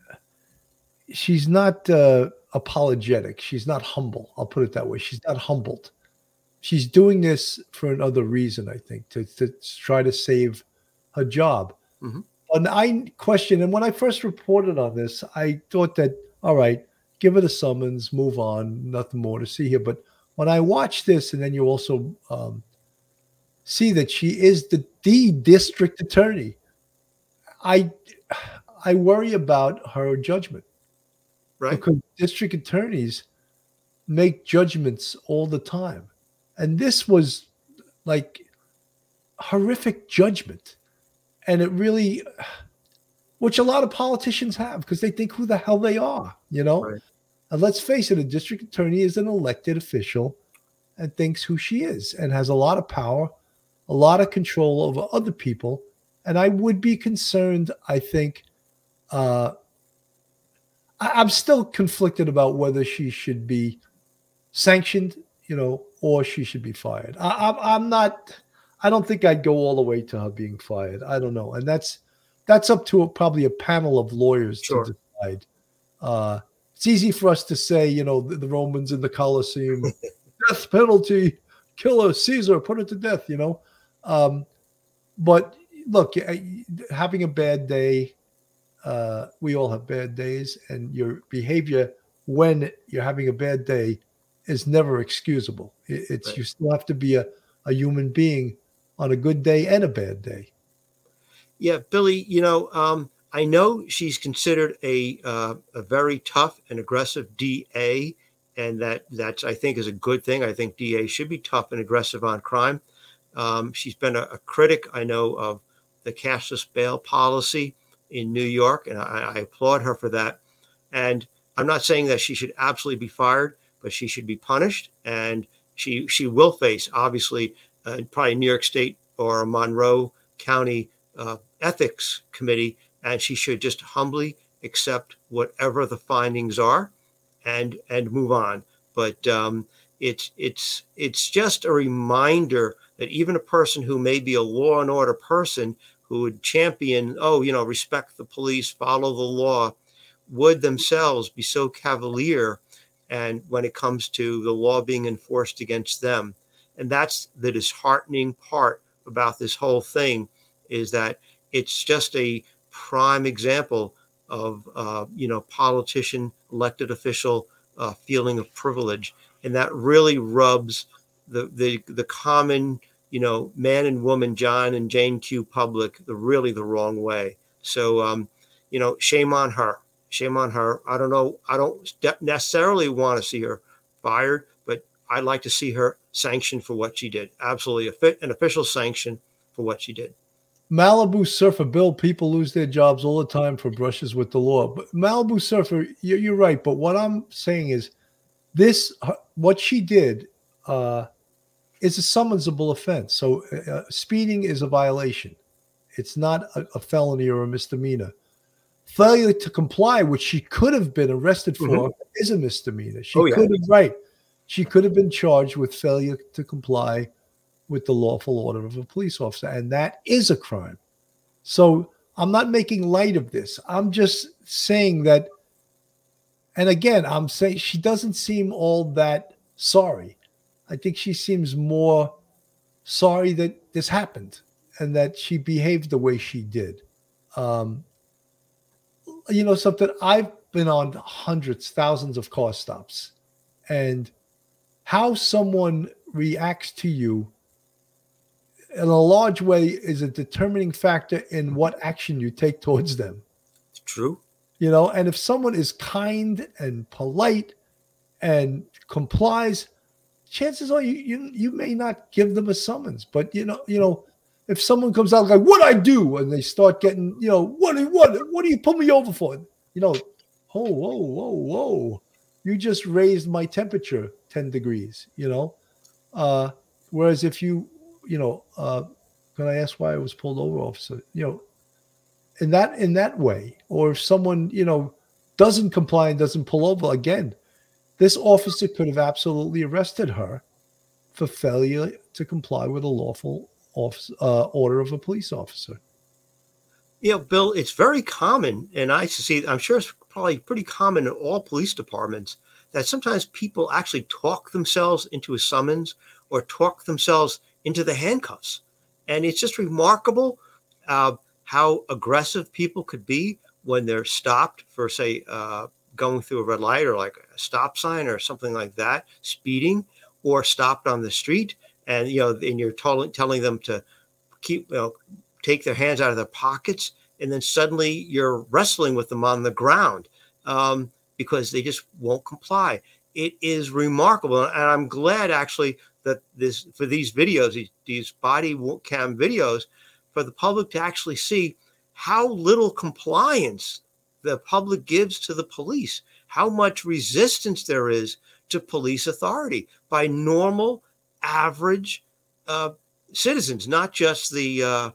apologetic. She's not humble. I'll put it that way. She's not humbled. She's doing this for another reason, I think, to try to save her job. Mm-hmm. And I question, and when I first reported on this, I thought that, all right, give her the summons, move on, nothing more to see here. But when I watch this, and then you also see that she is the district attorney, I worry about her judgment. Right. Because district attorneys make judgments all the time. And this was like horrific judgment. And it really, which a lot of politicians have, because they think who the hell they are, Right. And let's face it, a district attorney is an elected official and thinks who she is and has a lot of power, a lot of control over other people. And I would be concerned, I think, I'm still conflicted about whether she should be sanctioned, or she should be fired. I don't think I'd go all the way to her being fired. I don't know. And that's up to probably a panel of lawyers to decide. It's easy for us to say, the Romans in the Colosseum, death penalty, kill her, Caesar, put her to death, But look, having a bad day, we all have bad days, and your behavior when you're having a bad day is never excusable. It's right. You still have to be a human being on a good day and a bad day. Yeah, Billy, I know she's considered a very tough and aggressive DA, and that's I think is a good thing. I think DA should be tough and aggressive on crime. She's been a critic, I know, of the cashless bail policy in New York, and I applaud her for that. And I'm not saying that she should absolutely be fired, but she should be punished, and she will face, obviously, probably New York State or Monroe County ethics committee, and she should just humbly accept whatever the findings are and move on. But it's just a reminder that even a person who may be a law and order person who would champion, respect the police, follow the law, would themselves be so cavalier and when it comes to the law being enforced against them. And that's the disheartening part about this whole thing, is that it's just a prime example of, politician, elected official feeling of privilege. And that really rubs the common, man and woman, John and Jane Q public, the wrong way. So, shame on her. Shame on her. I don't know. I don't necessarily want to see her fired, but I'd like to see her sanctioned for what she did. Absolutely an official sanction for what she did. Malibu Surfer, Bill, people lose their jobs all the time for brushes with the law. But Malibu Surfer, you're right. But what I'm saying is what she did is a summonsable offense. So speeding is a violation. It's not a felony or a misdemeanor. Failure to comply, which she could have been arrested for, is a misdemeanor. She could have been charged with failure to comply with the lawful order of a police officer, and that is a crime. So I'm not making light of this. I'm just saying that, and again, I'm saying she doesn't seem all that sorry. I think she seems more sorry that this happened and that she behaved the way she did. Something, I've been on hundreds, thousands of car stops, and how someone reacts to you in a large way is a determining factor in what action you take towards them. It's true. And if someone is kind and polite and complies, chances are you may not give them a summons. But if someone comes out like, "What I do?" and they start getting, what do you pull me over for? Whoa. You just raised my temperature 10 degrees, Whereas if you, can I ask why I was pulled over, officer? In that way, or if someone, doesn't comply and doesn't pull over again, this officer could have absolutely arrested her for failure to comply with a lawful order of a police officer. Bill, it's very common, and I'm sure it's probably pretty common in all police departments, that sometimes people actually talk themselves into a summons or talk themselves into the handcuffs. And it's just remarkable how aggressive people could be when they're stopped for, say, going through a red light or like a stop sign or something like that, speeding, or stopped on the street. And, and you're telling them to take their hands out of their pockets, and then suddenly you're wrestling with them on the ground because they just won't comply. It is remarkable. And I'm glad actually that for these videos, these body cam videos, for the public to actually see how little compliance the public gives to the police, how much resistance there is to police authority by normal, average citizens, not just the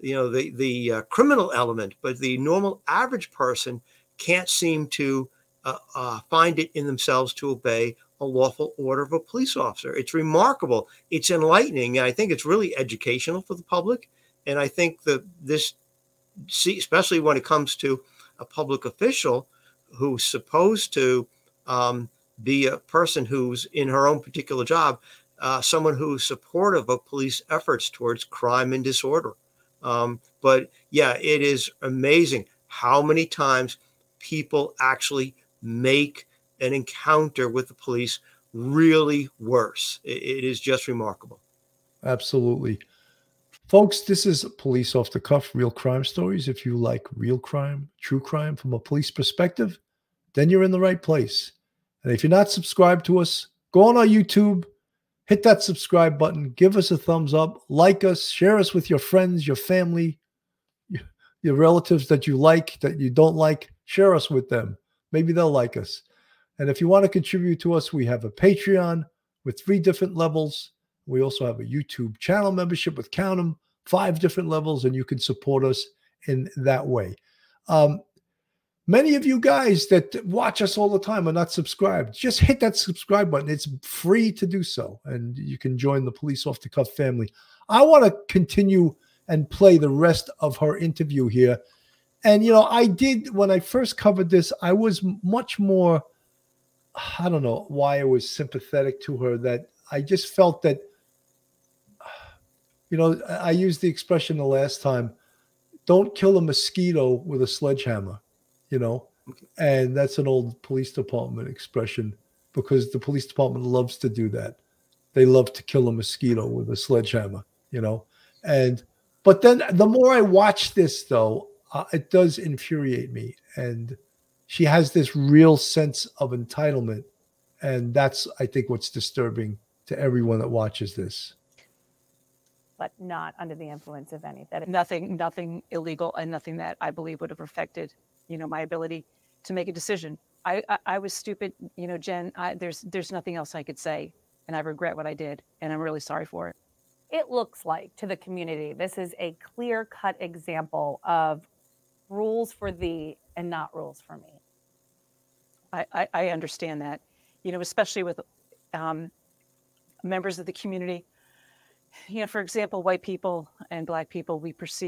criminal element, but the normal average person can't seem to find it in themselves to obey a lawful order of a police officer. It's remarkable. It's enlightening. And I think it's really educational for the public. And I think that especially when it comes to a public official who's supposed to be a person who's in her own particular job, someone who's supportive of police efforts towards crime and disorder. But yeah, it is amazing how many times people actually make an encounter with the police really worse. It is just remarkable. Absolutely. Folks, this is Police Off the Cuff, Real Crime Stories. If you like real crime, true crime from a police perspective, then you're in the right place. And if you're not subscribed to us, go on our YouTube, hit that subscribe button, give us a thumbs up, like us, share us with your friends, your family, your relatives that you like, that you don't like, share us with them. Maybe they'll like us. And if you want to contribute to us, we have a Patreon with 3 different levels. We also have a YouTube channel membership with count 'em, 5 different levels, and you can support us in that way. Many of you guys that watch us all the time are not subscribed. Just hit that subscribe button. It's free to do so, and you can join the Police Off the Cuff family. I want to continue and play the rest of her interview here. And, I did, when I first covered this, I was much more, I don't know why I was sympathetic to her, that I just felt that, I used the expression the last time, don't kill a mosquito with a sledgehammer, and that's an old police department expression, because the police department loves to do that. They love to kill a mosquito with a sledgehammer, but then the more I watch this, though, it does infuriate me. And she has this real sense of entitlement. And that's, I think, what's disturbing to everyone that watches this. But not under the influence of anything. Nothing illegal, and nothing that I believe would have affected, my ability to make a decision. I was stupid, Jen. There's nothing else I could say, and I regret what I did, and I'm really sorry for it. It looks like to the community, this is a clear-cut example of rules for thee and not rules for me. I understand that, especially with members of the community. For example, white people and Black people,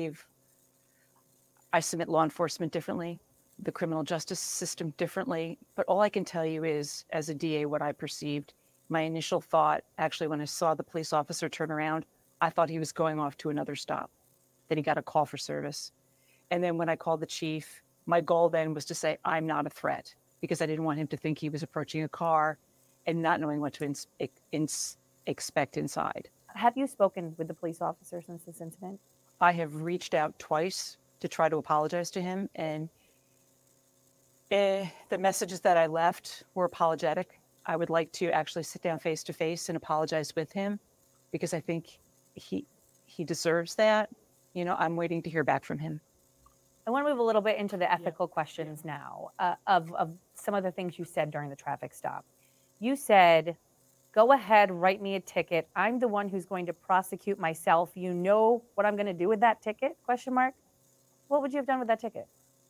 I submit law enforcement differently, the criminal justice system differently. But all I can tell you is, as a DA, what I perceived. My initial thought, actually, when I saw the police officer turn around, I thought he was going off to another stop. Then he got a call for service. And then when I called the chief, my goal then was to say, I'm not a threat, because I didn't want him to think he was approaching a car and not knowing what to expect inside. Have you spoken with the police officer since this incident? I have reached out twice to try to apologize to him. And the messages that I left were apologetic. I would like to actually sit down face to face and apologize with him, because I think he deserves that. I'm waiting to hear back from him. I want to move a little bit into the ethical questions now of some of the things you said during the traffic stop. You said, go ahead, write me a ticket. I'm the one who's going to prosecute myself. You know what I'm going to do with that ticket? ? What would you have done with that ticket?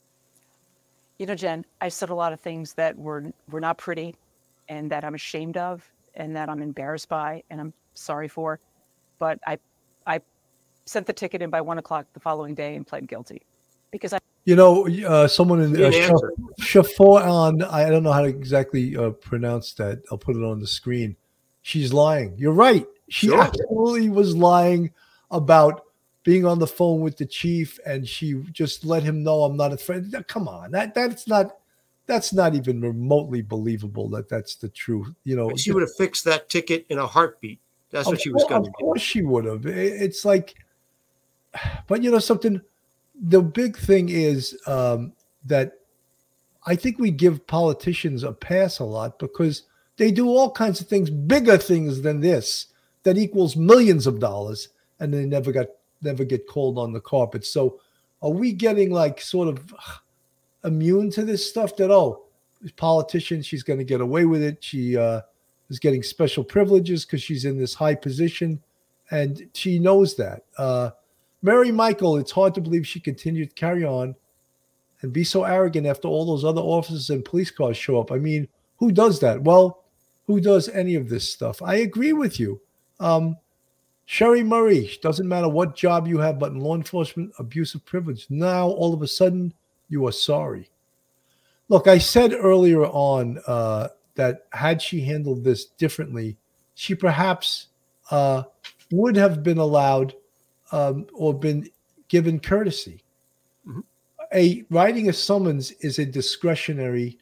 Jen, I said a lot of things that were not pretty and that I'm ashamed of and that I'm embarrassed by and I'm sorry for. But I sent the ticket in by 1:00 the following day and pled guilty because someone in Shafor, I don't know how to exactly pronounce that. I'll put it on the screen. She's lying. You're right. She absolutely was lying about being on the phone with the chief, and she just let him know I'm not a friend. Come on, that's not even remotely believable that that's the truth. But she would have fixed that ticket in a heartbeat. That's what she was going to do. Of course she would have. It's like, but something. The big thing is that I think we give politicians a pass a lot because they do all kinds of things, bigger things than this, that equals millions of dollars, and they never get called on the carpet. So are we getting like sort of immune to this stuff that, politician, she's going to get away with it. She is getting special privileges because she's in this high position, and she knows that. Mary Michael, it's hard to believe she continued to carry on and be so arrogant after all those other officers and police cars show up. I mean, who does that? Well, who does any of this stuff? I agree with you. Sherry Murray, doesn't matter what job you have, but in law enforcement, abuse of privilege. Now, all of a sudden, you are sorry. Look, I said earlier on that had she handled this differently, she perhaps would have been allowed or been given courtesy. Mm-hmm. Writing a summons is a discretionary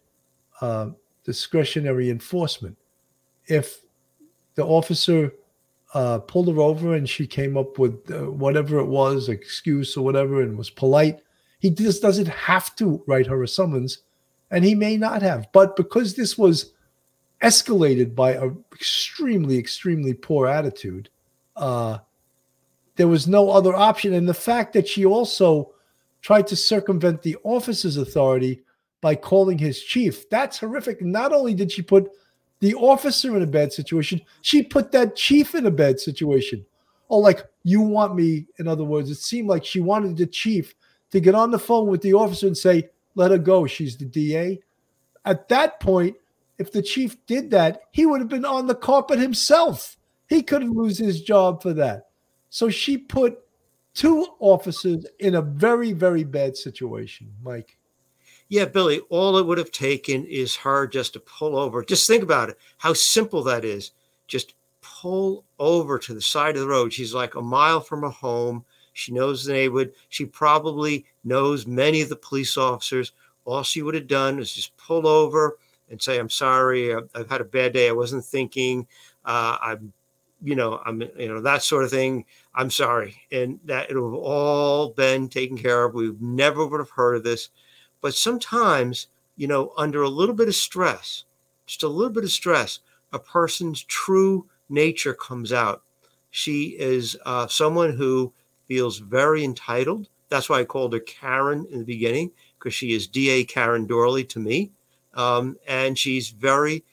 enforcement. If the officer pulled her over and she came up with whatever it was, excuse or whatever, and was polite, he just doesn't have to write her a summons, and he may not have. But because this was escalated by an extremely, extremely poor attitude, there was no other option. And the fact that she also tried to circumvent the officer's authority by calling his chief, that's horrific. Not only did she put the officer in a bad situation, she put that chief in a bad situation. Oh, like, you want me, in other words, it seemed like she wanted the chief to get on the phone with the officer and say, let her go, she's the DA. At that point, if the chief did that, he would have been on the carpet himself. He could lose his job for that. So she put two officers in a very, very bad situation. Mike. Yeah, Billy, all it would have taken is her just to pull over. Just think about it, how simple that is. Just pull over to the side of the road. She's like a mile from her home. She knows the neighborhood. She probably knows many of the police officers. All she would have done is just pull over and say, I'm sorry, I've had a bad day. I wasn't thinking. I'm that sort of thing. I'm sorry. And that it would have all been taken care of. We never would have heard of this. But sometimes, under a little bit of stress, just a little bit of stress, a person's true nature comes out. She is someone who feels very entitled. That's why I called her Karen in the beginning, because she is DA Karen Dorley to me. And she's very,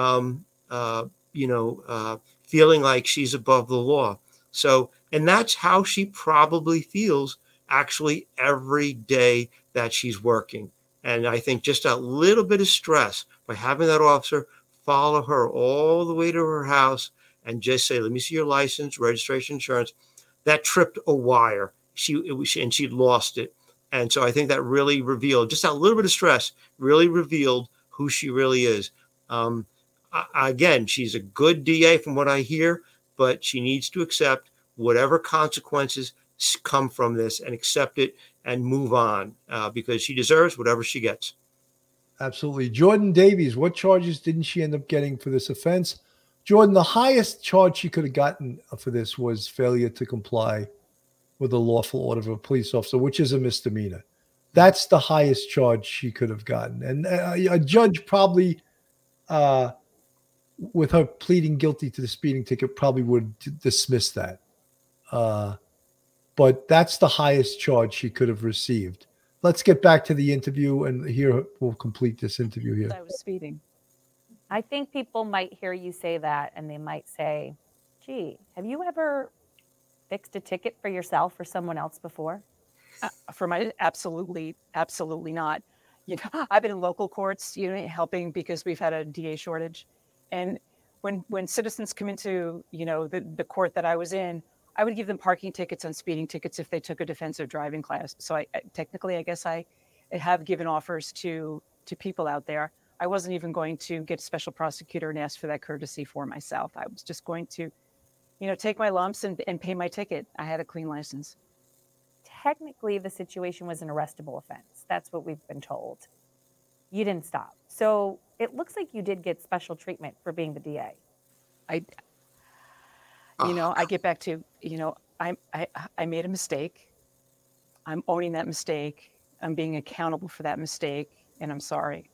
feeling like she's above the law. So, and that's how she probably feels actually every day that she's working. And I think just a little bit of stress by having that officer follow her all the way to her house and just say, let me see your license, registration, insurance, that tripped a wire. She lost it. And so I think that really revealed, just a little bit of stress really revealed who she really is. Again, she's a good DA from what I hear, but she needs to accept whatever consequences come from this and accept it and move on because she deserves whatever she gets. Absolutely. Jordan Davies, what charges didn't she end up getting for this offense? Jordan, the highest charge she could have gotten for this was failure to comply with a lawful order of a police officer, which is a misdemeanor. That's the highest charge she could have gotten. And a judge probably, with her pleading guilty to the speeding ticket, probably would dismiss that. but that's the highest charge she could have received. Let's get back to the interview, and here we'll complete this interview here. I was speeding. I think people might hear you say that and they might say, gee, have you ever fixed a ticket for yourself or someone else before? Absolutely not. You know, I've been in local courts, helping because we've had a DA shortage. And when citizens come into, the court that I was in, I would give them parking tickets and speeding tickets if they took a defensive driving class. So I guess I have given offers to people out there. I wasn't even going to get a special prosecutor and ask for that courtesy for myself. I was just going to, take my lumps and pay my ticket. I had a clean license. Technically, the situation was an arrestable offense. That's what we've been told. You didn't stop. So it looks like you did get special treatment for being the DA. I get back to, I made a mistake. I'm owning that mistake. I'm being accountable for that mistake, and I'm sorry.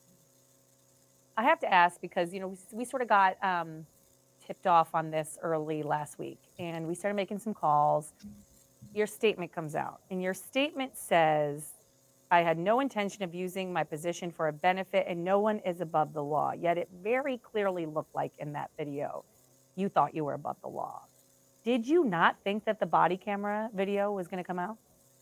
I have to ask because, we sort of got tipped off on this early last week, and we started making some calls. Your statement comes out, and your statement says, I had no intention of using my position for a benefit, and no one is above the law. Yet it very clearly looked like in that video, you thought you were above the law. Did you not think that the body camera video was going to come out?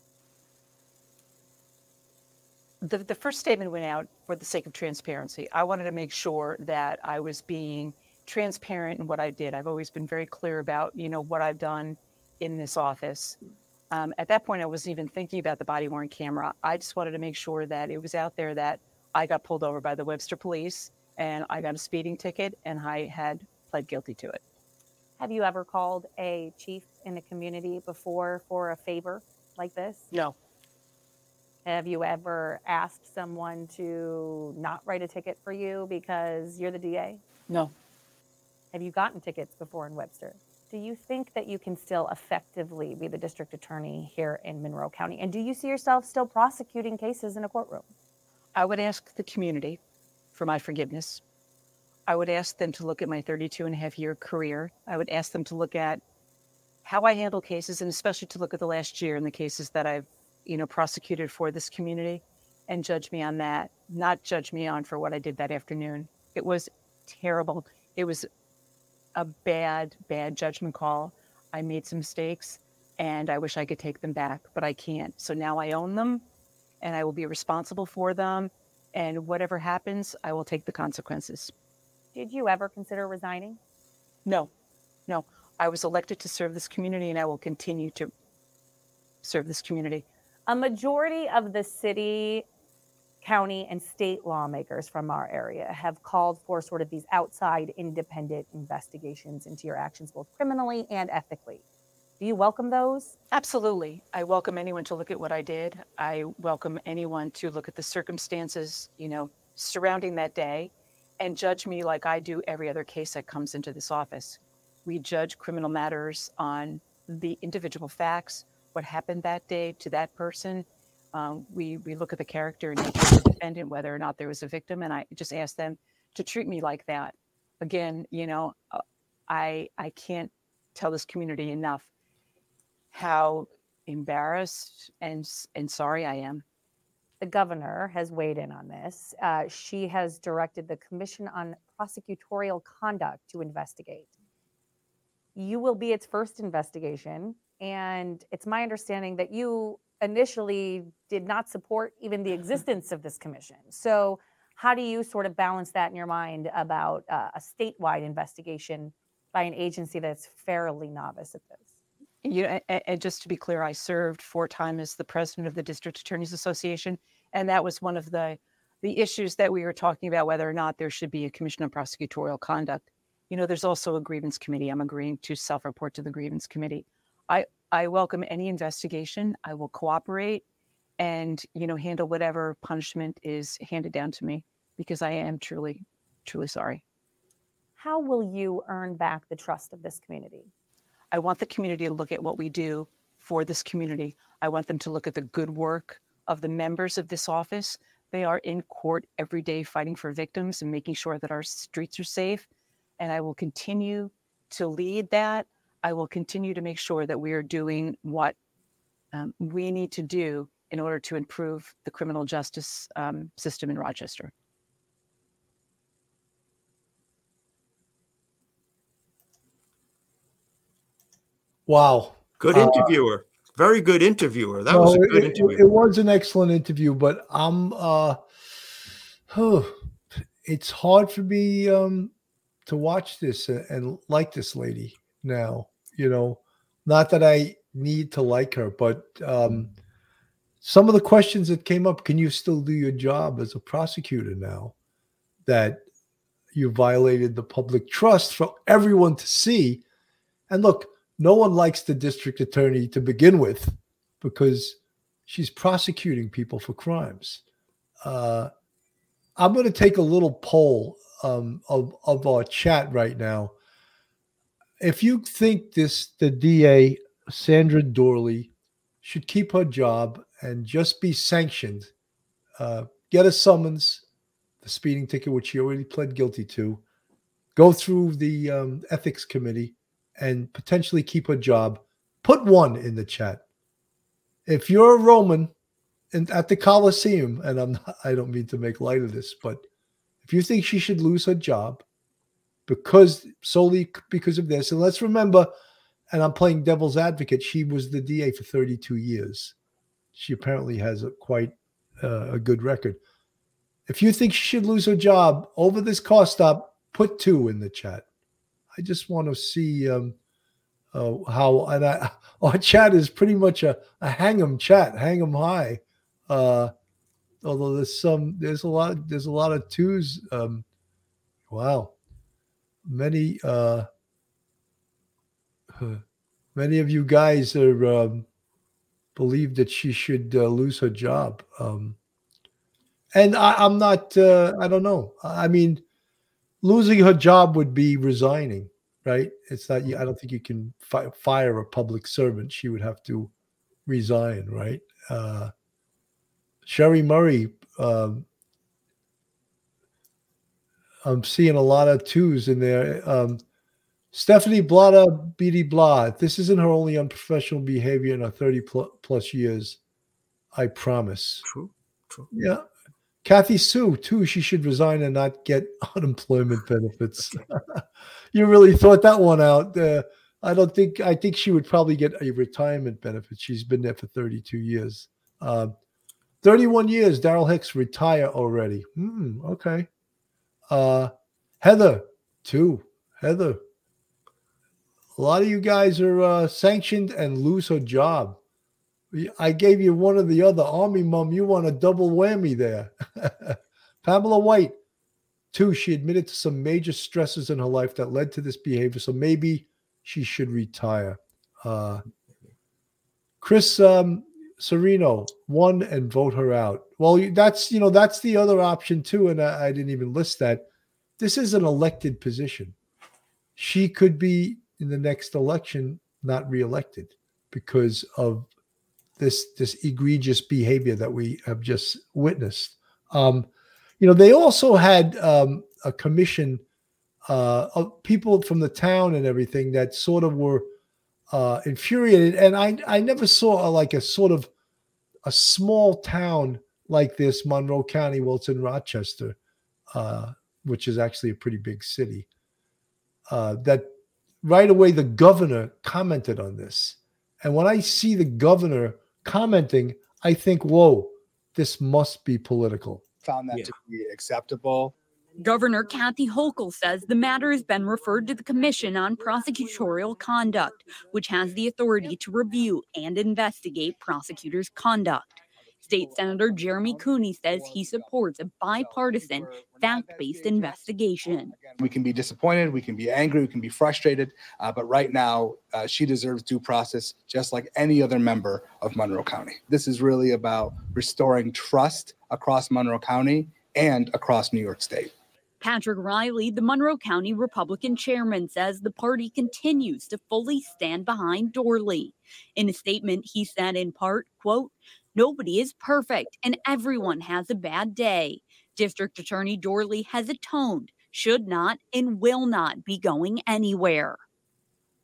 The first statement went out for the sake of transparency. I wanted to make sure that I was being transparent in what I did. I've always been very clear about, what I've done in this office. At that point, I wasn't even thinking about the body-worn camera. I just wanted to make sure that it was out there that I got pulled over by the Webster police and I got a speeding ticket and I had pled guilty to it. Have you ever called a chief in the community before for a favor like this? No. Have you ever asked someone to not write a ticket for you because you're the DA? No. Have you gotten tickets before in Webster? Do you think that you can still effectively be the district attorney here in Monroe County? And do you see yourself still prosecuting cases in a courtroom? I would ask the community for my forgiveness. I would ask them to look at my 32-and-a-half-year career. I would ask them to look at how I handle cases, and especially to look at the last year and the cases that I've, prosecuted for this community, and judge me on that, not judge me on for what I did that afternoon. It was terrible. It was a bad judgment call. I made some mistakes and I wish I could take them back, but I can't. So now I own them and I will be responsible for them. And whatever happens, I will take the consequences. Did you ever consider resigning? No. I was elected to serve this community and I will continue to serve this community. A majority of the city, county, and state lawmakers from our area have called for sort of these outside independent investigations into your actions, both criminally and ethically. Do you welcome those? Absolutely. I welcome anyone to look at what I did. I welcome anyone to look at the circumstances, surrounding that day and judge me like I do every other case that comes into this office. We judge criminal matters on the individual facts, what happened that day to that person. We look at the character and nature of the defendant, whether or not there was a victim, and I just ask them to treat me like that. Again, I can't tell this community enough how embarrassed and sorry I am. The governor has weighed in on this. She has directed the Commission on Prosecutorial Conduct to investigate. You will be its first investigation, and it's my understanding that you initially did not support even the existence of this commission. So how do you sort of balance that in your mind about a statewide investigation by an agency that's fairly novice at this? And just to be clear, I served 4 times as the president of the District Attorneys Association, and that was one of the issues that we were talking about, whether or not there should be a Commission on Prosecutorial Conduct. There's also a grievance committee. I'm agreeing to self-report to the grievance committee. I welcome any investigation. I will cooperate and, handle whatever punishment is handed down to me, because I am truly, truly sorry. How will you earn back the trust of this community? I want the community to look at what we do for this community. I want them to look at the good work of the members of this office. They are in court every day fighting for victims and making sure that our streets are safe. And I will continue to lead that. I will continue to make sure that we are doing what we need to do in order to improve the criminal justice system in Rochester. Wow. Good interviewer. Very good interviewer. That was a good interview. It was an excellent interview, but it's hard for me to watch this and like this lady now. Not that I need to like her, but some of the questions that came up, can you still do your job as a prosecutor now that you violated the public trust for everyone to see? And look, no one likes the district attorney to begin with because she's prosecuting people for crimes. I'm going to take a little poll of our chat right now. If you think the DA, Sandra Dorley, should keep her job and just be sanctioned, get a summons, the speeding ticket, which she already pled guilty to, go through the ethics committee, and potentially keep her job, put 1 in the chat. If you're a Roman at the Coliseum, and I don't mean to make light of this, but if you think she should lose her job solely because of this, and let's remember, and I'm playing devil's advocate, she was the DA for 32 years. She apparently has quite a good record. If you think she should lose her job over this car stop, put 2 in the chat. I just want to see how, and our chat is pretty much a hang 'em chat, hang 'em high. Although there's a lot of 2s. Wow, many of you guys are believe that she should lose her job. And I'm not. I don't know. I mean, losing her job would be resigning, right? It's not. I don't think you can fire a public servant. She would have to resign, right? Sherry Murray. I'm seeing a lot of 2s in there. Stephanie Blada BD Blah. This isn't her only unprofessional behavior in her 30 plus years. I promise. True. Yeah. Kathy Sue, too, she should resign and not get unemployment benefits. You really thought that one out. I think she would probably get a retirement benefit. She's been there for 32 years. 31 years, Daryl Hicks, retire already. Okay. Heather, 2. Heather. A lot of you guys are sanctioned and lose her job. I gave you one or the other. Army Mom, you want a double whammy there. Pamela White, 2. She admitted to some major stresses in her life that led to this behavior, so maybe she should retire. Chris Sereno, 1 and vote her out. Well, that's the other option too, and I didn't even list that. This is an elected position. She could be in the next election not reelected because of this egregious behavior that we have just witnessed. They also had a commission of people from the town and everything that sort of were infuriated. And I never saw a sort of a small town like this, Monroe County, well, it's in Rochester, which is actually a pretty big city, that right away the governor commented on this. And when I see the governor commenting, I think, whoa, this must be political. Found that to be acceptable. Governor Kathy Hochul says the matter has been referred to the Commission on Prosecutorial Conduct, which has the authority to review and investigate prosecutors' conduct. State Senator Jeremy Cooney says he supports a bipartisan, fact-based investigation. We can be disappointed, we can be angry, we can be frustrated, but right now she deserves due process just like any other member of Monroe County. This is really about restoring trust across Monroe County and across New York State. Patrick Riley, the Monroe County Republican chairman, says the party continues to fully stand behind Dorley. In a statement, he said in part, quote, "Nobody is perfect and everyone has a bad day. District Attorney Dorley has atoned, should not and will not be going anywhere."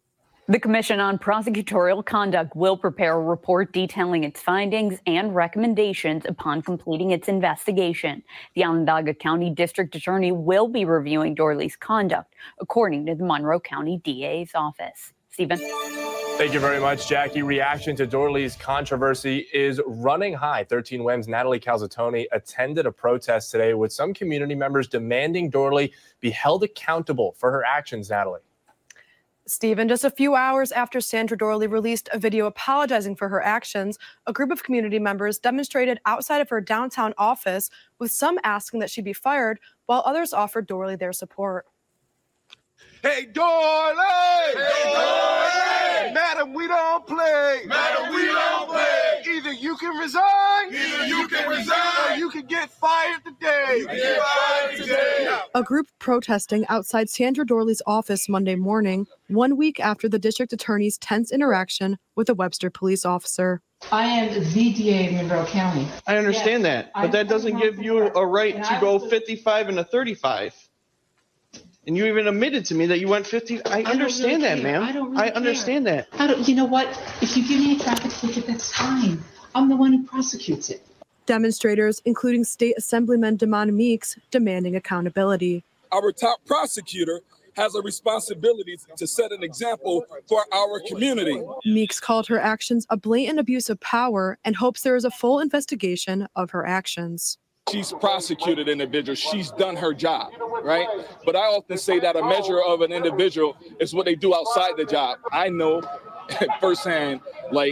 The Commission on Prosecutorial Conduct will prepare a report detailing its findings and recommendations upon completing its investigation. The Onondaga County District Attorney will be reviewing Doorly's conduct, according to the Monroe County DA's office. Stephen. Thank you very much, Jackie. Reaction to Doorly's controversy is running high. 13 WEM's Natalie Calzatoni attended a protest today with some community members demanding Doorly be held accountable for her actions. Natalie. Stephen, just a few hours after Sandra Doorly released a video apologizing for her actions, a group of community members demonstrated outside of her downtown office, with some asking that she be fired, while others offered Doorly their support. Hey, Doorly! Hey, Doorly! Madam, we don't play. Madam, we don't play. Either you can resign. Either you can resign. Or you can get fired today. You can get fired today. A group protesting outside Sandra Doorly's office Monday morning, 1 week after the district attorney's tense interaction with a Webster police officer. I am the DA of Monroe County. I understand that, but that doesn't give you a right to go 55 and a 35. And you even admitted to me that you went 50. I understand that, ma'am. I understand that. You know what? If you give me a traffic ticket, that's fine. I'm the one who prosecutes it. Demonstrators, including State Assemblyman Damon Meeks, demanding accountability. Our top prosecutor has a responsibility to set an example for our community. Meeks called her actions a blatant abuse of power and hopes there is a full investigation of her actions. She's prosecuted individuals. She's done her job, right? But I often say that a measure of an individual is what they do outside the job. I know firsthand, like,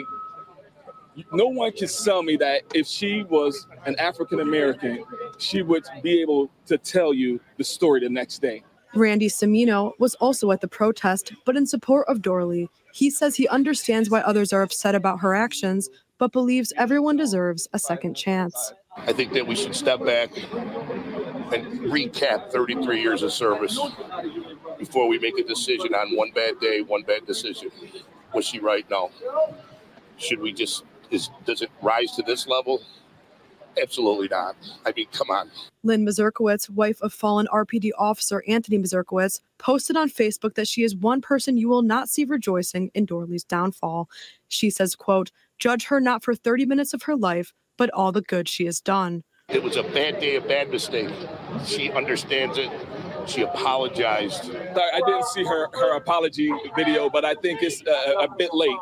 no one can tell me that if she was an African American, she would be able to tell you the story the next day. Randy Semino was also at the protest, but in support of Doorly. He says he understands why others are upset about her actions, but believes everyone deserves a second chance. I think that we should step back and recap 33 years of service before we make a decision on one bad day, one bad decision. Was she right? No. Should we just, does it rise to this level? Absolutely not. I mean, come on. Lynn Mazurkowitz, wife of fallen RPD officer Anthony Mazurkowitz, posted on Facebook that she is one person you will not see rejoicing in Doorly's downfall. She says, quote, "Judge her not for 30 minutes of her life, but all the good she has done." It was a bad day, a bad mistake. She understands it. She apologized. I didn't see her apology video, but I think it's a bit late.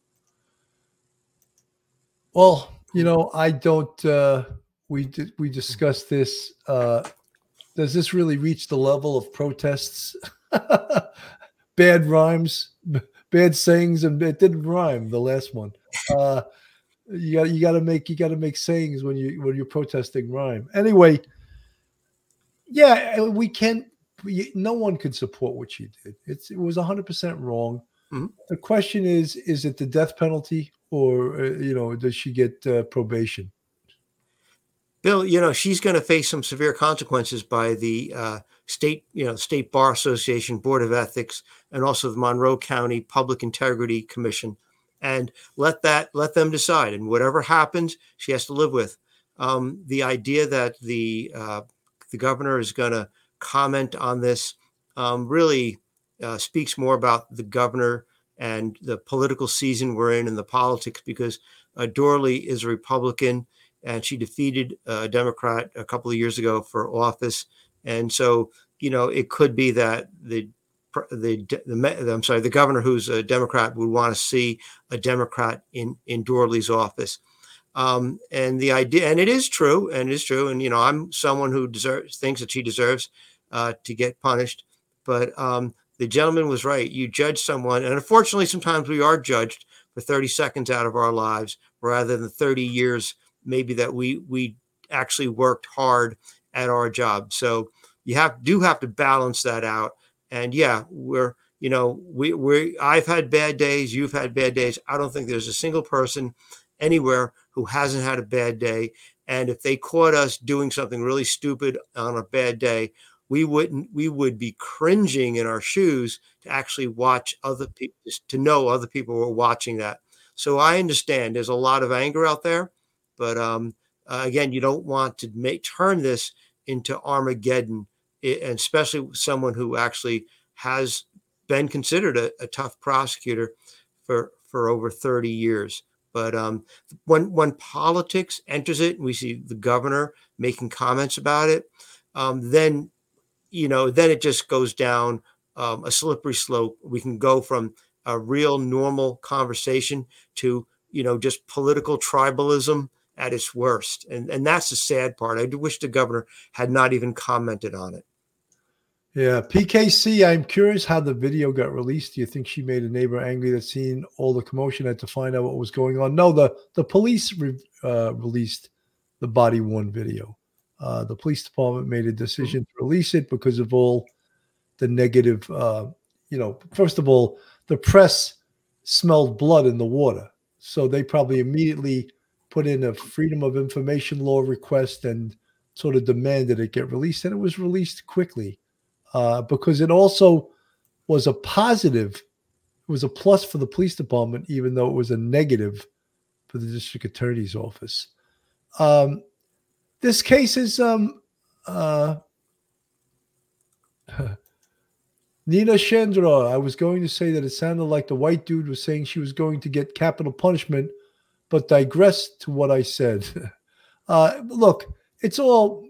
Well, you know, I don't, we discussed this. Does this really reach the level of protests? Bad rhymes, bad sayings, and it didn't rhyme, the last one. You got to make sayings when you're protesting rhyme. Anyway, yeah, no one could support what she did. It was 100% wrong. Mm-hmm. The question is it the death penalty or does she get probation? Bill, she's going to face some severe consequences by the State Bar Association, Board of Ethics, and also the Monroe County Public Integrity Commission. And let them decide. And whatever happens, she has to live with. The idea that the governor is going to comment on this really speaks more about the governor and the political season we're in and the politics, because Doorly is a Republican and she defeated a Democrat a couple of years ago for office. And so, it could be that the governor, who's a Democrat, would want to see a Democrat in Doorly's office. And the idea, and it is true. And, I'm someone who thinks that she deserves to get punished. But the gentleman was right. You judge someone, and unfortunately, sometimes we are judged for 30 seconds out of our lives rather than 30 years, maybe that we actually worked hard at our job. So you do have to balance that out. And yeah, I've had bad days. You've had bad days. I don't think there's a single person anywhere who hasn't had a bad day. And if they caught us doing something really stupid on a bad day, we would be cringing in our shoes to actually watch other people, to know other people were watching that. So I understand there's a lot of anger out there, but again, you don't want to turn this into Armageddon, and especially someone who actually has been considered a tough prosecutor for over 30 years. But when politics enters it, and we see the governor making comments about it, then it just goes down a slippery slope. We can go from a real normal conversation to just political tribalism at its worst, and that's the sad part. I do wish the governor had not even commented on it. Yeah, PKC, I'm curious how the video got released. Do you think she made a neighbor angry that seen all the commotion, had to find out what was going on? No, the police released the body-worn video. The police department made a decision to release it because of all the negative, first of all, the press smelled blood in the water. So they probably immediately put in a Freedom of Information law request and sort of demanded it get released. And it was released quickly. Because it also was a positive, it was a plus for the police department, even though it was a negative for the district attorney's office. This case is Nina Chandra. I was going to say that it sounded like the white dude was saying she was going to get capital punishment, but digressed to what I said. Look, it's all...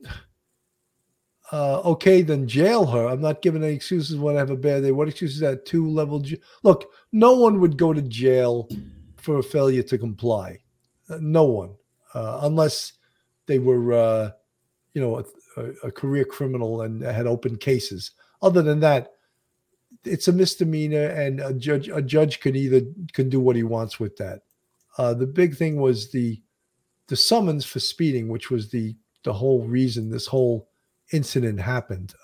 okay, then jail her. I'm not giving any excuses when I have a bad day. What excuses that 2-level Look, no one would go to jail for a failure to comply. No one, unless they were, a career criminal and had open cases. Other than that, it's a misdemeanor, and a judge can do what he wants with that. The big thing was the summons for speeding, which was the whole reason this whole incident happened.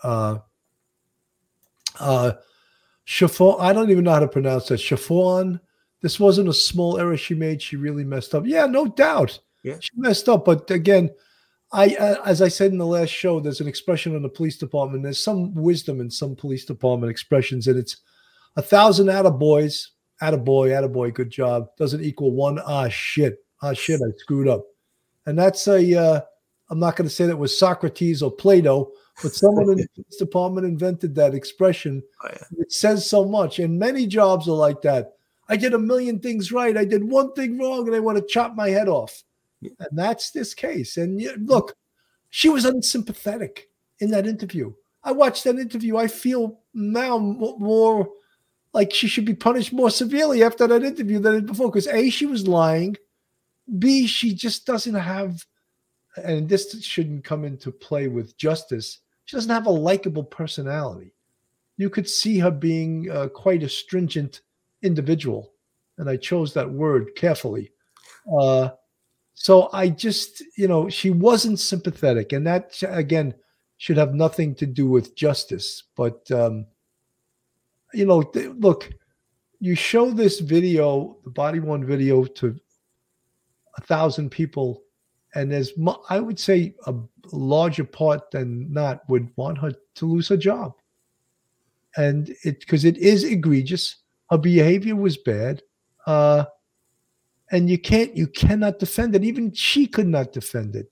Chiffon, I don't even know how to pronounce that. Chiffon, this wasn't a small error she made. She really messed up. Yeah, no doubt. Yeah. She messed up. But again, as I said in the last show, there's an expression in the police department. There's some wisdom in some police department expressions, and it's 1,000 attaboys, attaboy, good job, doesn't equal 1 shit, I screwed up. And that's I'm not going to say that was Socrates or Plato, but someone in the police department invented that expression. Oh, yeah. It says so much. And many jobs are like that. I did 1,000,000 things right. I did one thing wrong, and I want to chop my head off. Yeah. And that's this case. And look, she was unsympathetic in that interview. I watched that interview. I feel now more like she should be punished more severely after that interview than before. Because A, she was lying. B, she just doesn't have... and this shouldn't come into play with justice, she doesn't have a likable personality. You could see her being quite a stringent individual, and I chose that word carefully. So I just, she wasn't sympathetic, and that, again, should have nothing to do with justice. But, look, you show this video, the body-worn video, to 1,000 people, and there's, I would say, a larger part than not would want her to lose her job. And because it is egregious. Her behavior was bad. And you cannot defend it. Even she could not defend it.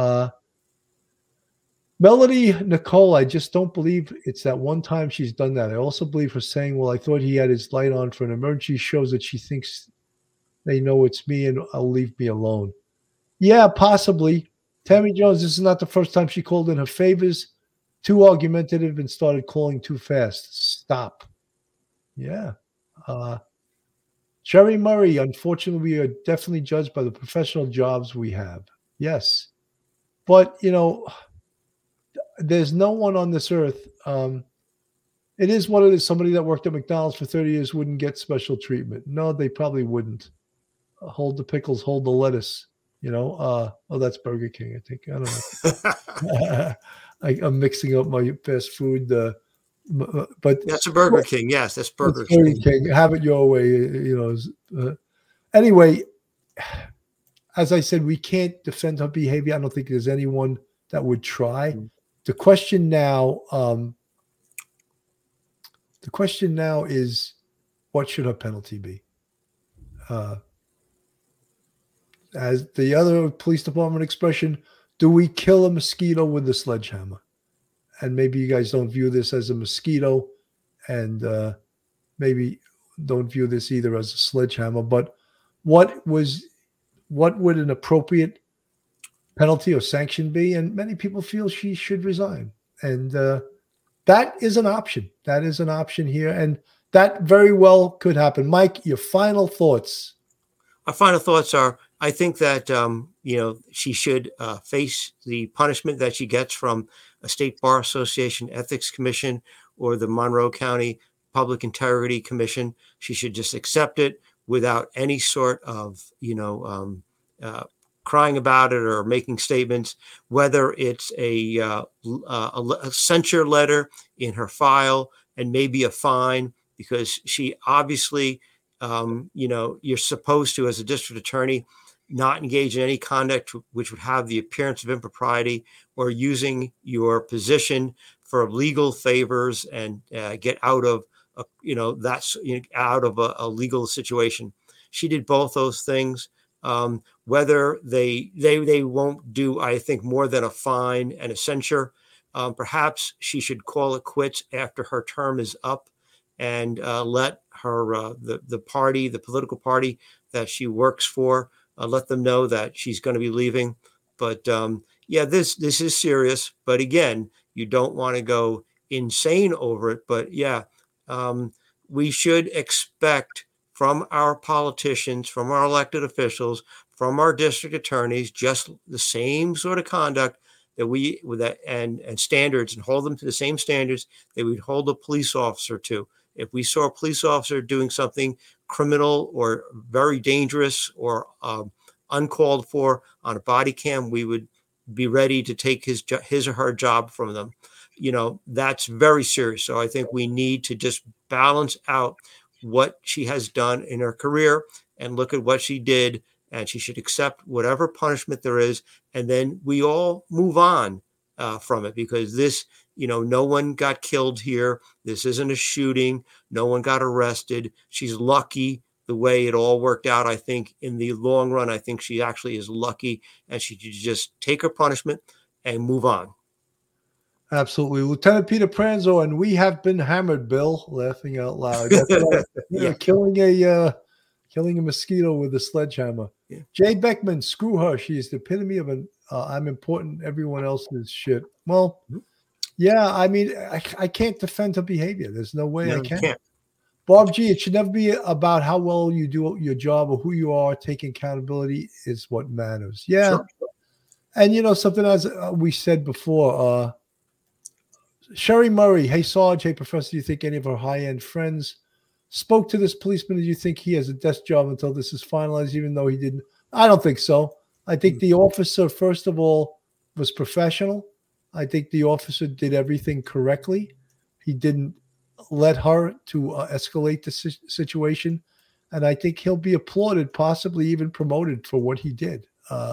Melody Nicole, I just don't believe it's that one time she's done that. I also believe her saying, well, I thought he had his light on for an emergency, shows that she thinks they know it's me and I'll leave me alone. Yeah, possibly. Tammy Jones, this is not the first time she called in her favors. Too argumentative and started calling too fast. Stop. Yeah. Sherry Murray, unfortunately, we are definitely judged by the professional jobs we have. Yes. But, there's no one on this earth. It is what it is. Somebody that worked at McDonald's for 30 years wouldn't get special treatment. No, they probably wouldn't. Hold the pickles, hold the lettuce. That's Burger King, I think. I don't know. I'm mixing up my fast food. But that's a Burger King. Yes, that's Burger King. Have it your way. Anyway, as I said, we can't defend her behavior. I don't think there's anyone that would try. Mm-hmm. The question now is, what should her penalty be? As the other police department expression, do we kill a mosquito with a sledgehammer? And maybe you guys don't view this as a mosquito, and maybe don't view this either as a sledgehammer, but what would an appropriate penalty or sanction be? And many people feel she should resign. And that is an option. That is an option here. And that very well could happen. Mike, your final thoughts. Our final thoughts are, I think that, she should face the punishment that she gets from a State Bar Association Ethics Commission or the Monroe County Public Integrity Commission. She should just accept it without any sort of, crying about it or making statements, whether it's a censure letter in her file and maybe a fine, because she obviously, you're supposed to, as a district attorney, not engage in any conduct which would have the appearance of impropriety or using your position for legal favors and get out of, out of a legal situation. She did both those things. Whether they won't do, I think, more than a fine and a censure. Perhaps she should call it quits after her term is up and let her the political party that she works for, let them know that she's going to be leaving. But this is serious. But again, you don't want to go insane over it. But we should expect from our politicians, from our elected officials, from our district attorneys, just the same sort of conduct and standards, and hold them to the same standards that we'd hold a police officer to. If we saw a police officer doing something criminal or very dangerous or uncalled for on a body cam, we would be ready to take his or her job from them. That's very serious. So I think we need to just balance out what she has done in her career and look at what she did, and she should accept whatever punishment there is, and then we all move on from it, because this, no one got killed here. This isn't a shooting. No one got arrested. She's lucky the way it all worked out. I think in the long run, I think she actually is lucky, and she should just take her punishment and move on. Absolutely. Lieutenant Peter Pranzo, and we have been hammered, Bill, laughing out loud. Killing a mosquito with a sledgehammer. Yeah. Jay Beckman, screw her. She is the epitome of an I'm important, everyone else is shit. Well, I mean, I can't defend her behavior. There's no way I can. Can't. Bob G, it should never be about how well you do your job or who you are. Taking accountability is what matters. Yeah. Sure. And, something as we said before, Sherry Murray, hey, Sarge, hey, Professor, do you think any of her high-end friends spoke to this policeman? Do you think he has a desk job until this is finalized, even though he didn't? I don't think so. I think the officer, first of all, was professional. I think the officer did everything correctly. He didn't let her to escalate the situation. And I think he'll be applauded, possibly even promoted for what he did.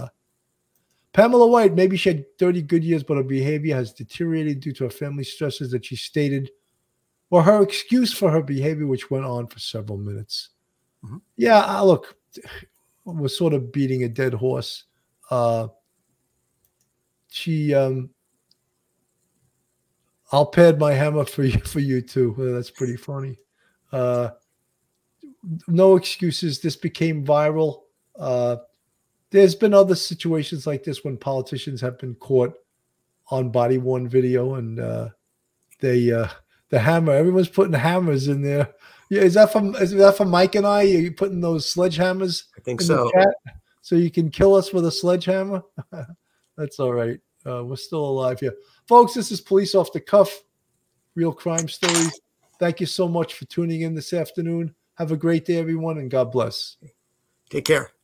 Pamela White, maybe she had 30 good years, but her behavior has deteriorated due to her family stresses that she stated, or her excuse for her behavior, which went on for several minutes. Mm-hmm. Yeah, look, we're sort of beating a dead horse. I'll pad my hammer for you too. That's pretty funny. No excuses. This became viral. There's been other situations like this when politicians have been caught on body-worn video, and the hammer. Everyone's putting hammers in there. Yeah, is that for Mike and I? Are you putting those sledgehammers? I think so. So you can kill us with a sledgehammer. That's all right. We're still alive here, folks. This is Police Off the Cuff, real crime stories. Thank you so much for tuning in this afternoon. Have a great day, everyone, and God bless. Take care.